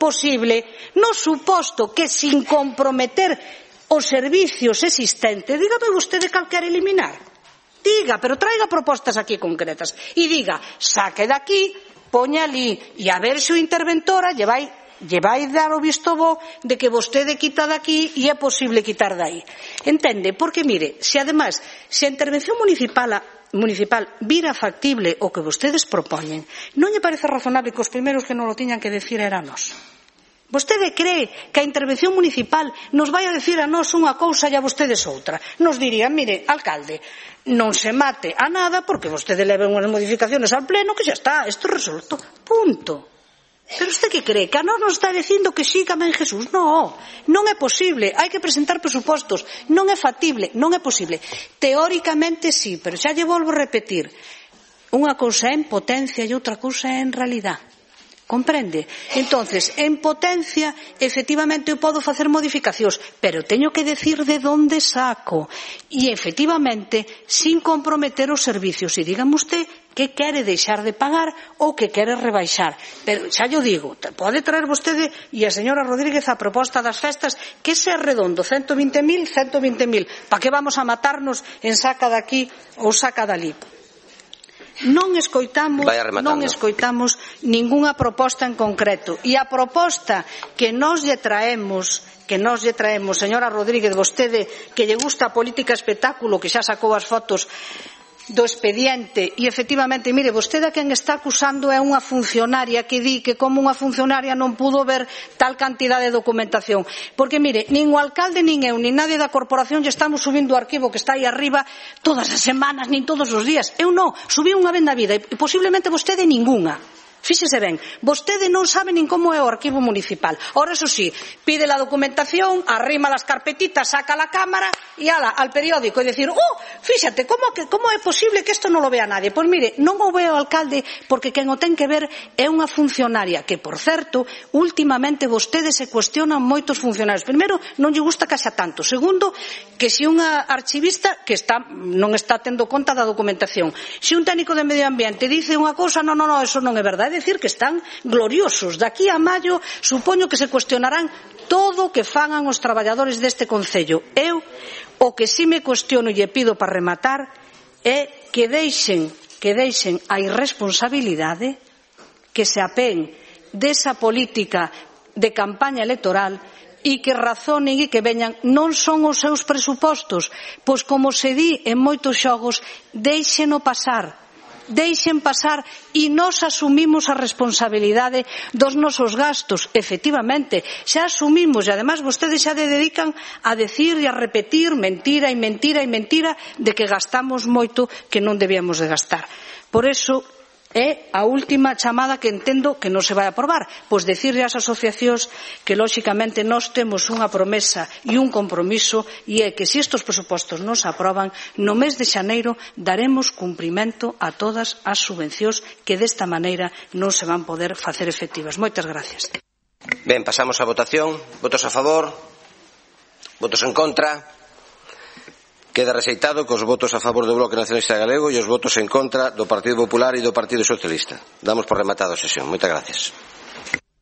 no suposto que sin comprometer os servicios existentes, dígame vostede cal quere eliminar. Diga, pero traiga propostas aquí concretas. E diga, saque daqui, poña ali, e a ver se o interventora lle vai dar o visto bo de que vostede quita daqui e é posible quitar dai. Entende? Porque, mire, se además, se a intervención municipal vira factible o que vostedes propoñen, non lle parece razonable que os primeiros que non lo tiñan que decir eran nós? Vostede cree que a intervención municipal nos vai a decir a nós unha cousa e a vostedes outra? Nos dirían, mire, alcalde, non se mate a nada porque vostede leve unhas modificaciones al pleno que xa está, isto resolto, punto. Pero usted que cree? Que a nós nos está dicindo que sí, que amén Jesús? Non é posible. Hai que presentar presupostos. Non é factible, non é posible. Teóricamente sí, pero xa lle volvo a repetir. Unha cousa é en potencia e outra cousa é en realidad. Comprende? Entonces, en potencia, efectivamente, eu podo facer modificacións, pero teño que decir de onde saco. E, efectivamente, sin comprometer os servicios. E dígame usted que quere deixar de pagar ou que quere rebaixar. Pero, xa yo digo, pode traer vostede e a señora Rodríguez a proposta das festas, que se é redondo, 120.000, 120.000. Pa que vamos a matarnos en saca daqui ou saca dali? Non escoitamos ningunha proposta en concreto, e a proposta que nós lle traemos, señora Rodríguez, vostede que lle gusta a política espectáculo, que xa sacou as fotos do expediente, e efectivamente, mire, vostede a quen está acusando é unha funcionaria que di que como unha funcionaria non pudo ver tal cantidad de documentación, porque mire, nin o alcalde, nin eu, nin nadie da corporación lle estamos subindo o arquivo que está aí arriba todas as semanas, nin todos os días. Eu non, subí unha vez na vida e posiblemente vostede ningunha. Fíxese ben, vostede non sabe nin como é o arquivo municipal. Ora, eso sí, pide la documentación, arrima las carpetitas, saca la cámara e ala, al periódico, e decir, fíxate, como é posible que isto non lo vea nadie? Pois mire, non o veo o alcalde, porque quen o ten que ver é unha funcionaria, que, por certo, últimamente vostedes se cuestionan moitos funcionarios. Primeiro, non lle gusta que haxa tanto. Segundo, que se unha archivista que non está tendo conta da documentación. Se un técnico de medio ambiente dice unha cousa, non, eso non é verdade. É dicir, que están gloriosos. De aquí a maio, supoño que se cuestionarán todo o que fagan os traballadores deste concello. Eu, o que si me cuestiono e lle pido para rematar é que deixen a irresponsabilidade, que se apén desa política de campaña electoral e que razonen e que veñan. Non son os seus presupostos, pois como se di en moitos xogos, deixeno pasar e nós asumimos a responsabilidade dos nosos gastos. Efectivamente, xa asumimos, e ademais vostedes xa dedican a decir e a repetir mentira e mentira e mentira de que gastamos moito que non debíamos de gastar. Por eso é a última chamada que entendo que non se vai aprobar, pois decirle ás asociacións que lóxicamente nós temos unha promesa e un compromiso, e é que se estes presupostos non se aproban, no mes de xaneiro daremos cumprimento a todas as subvencións que desta maneira non se van poder facer efectivas. Moitas gracias. Ben, pasamos á votación. Votos a favor? Votos en contra? Queda rexeitado cos votos a favor do Bloque Nacionalista Galego e os votos en contra do Partido Popular e do Partido Socialista. Damos por rematado a sesión. Moitas gracias.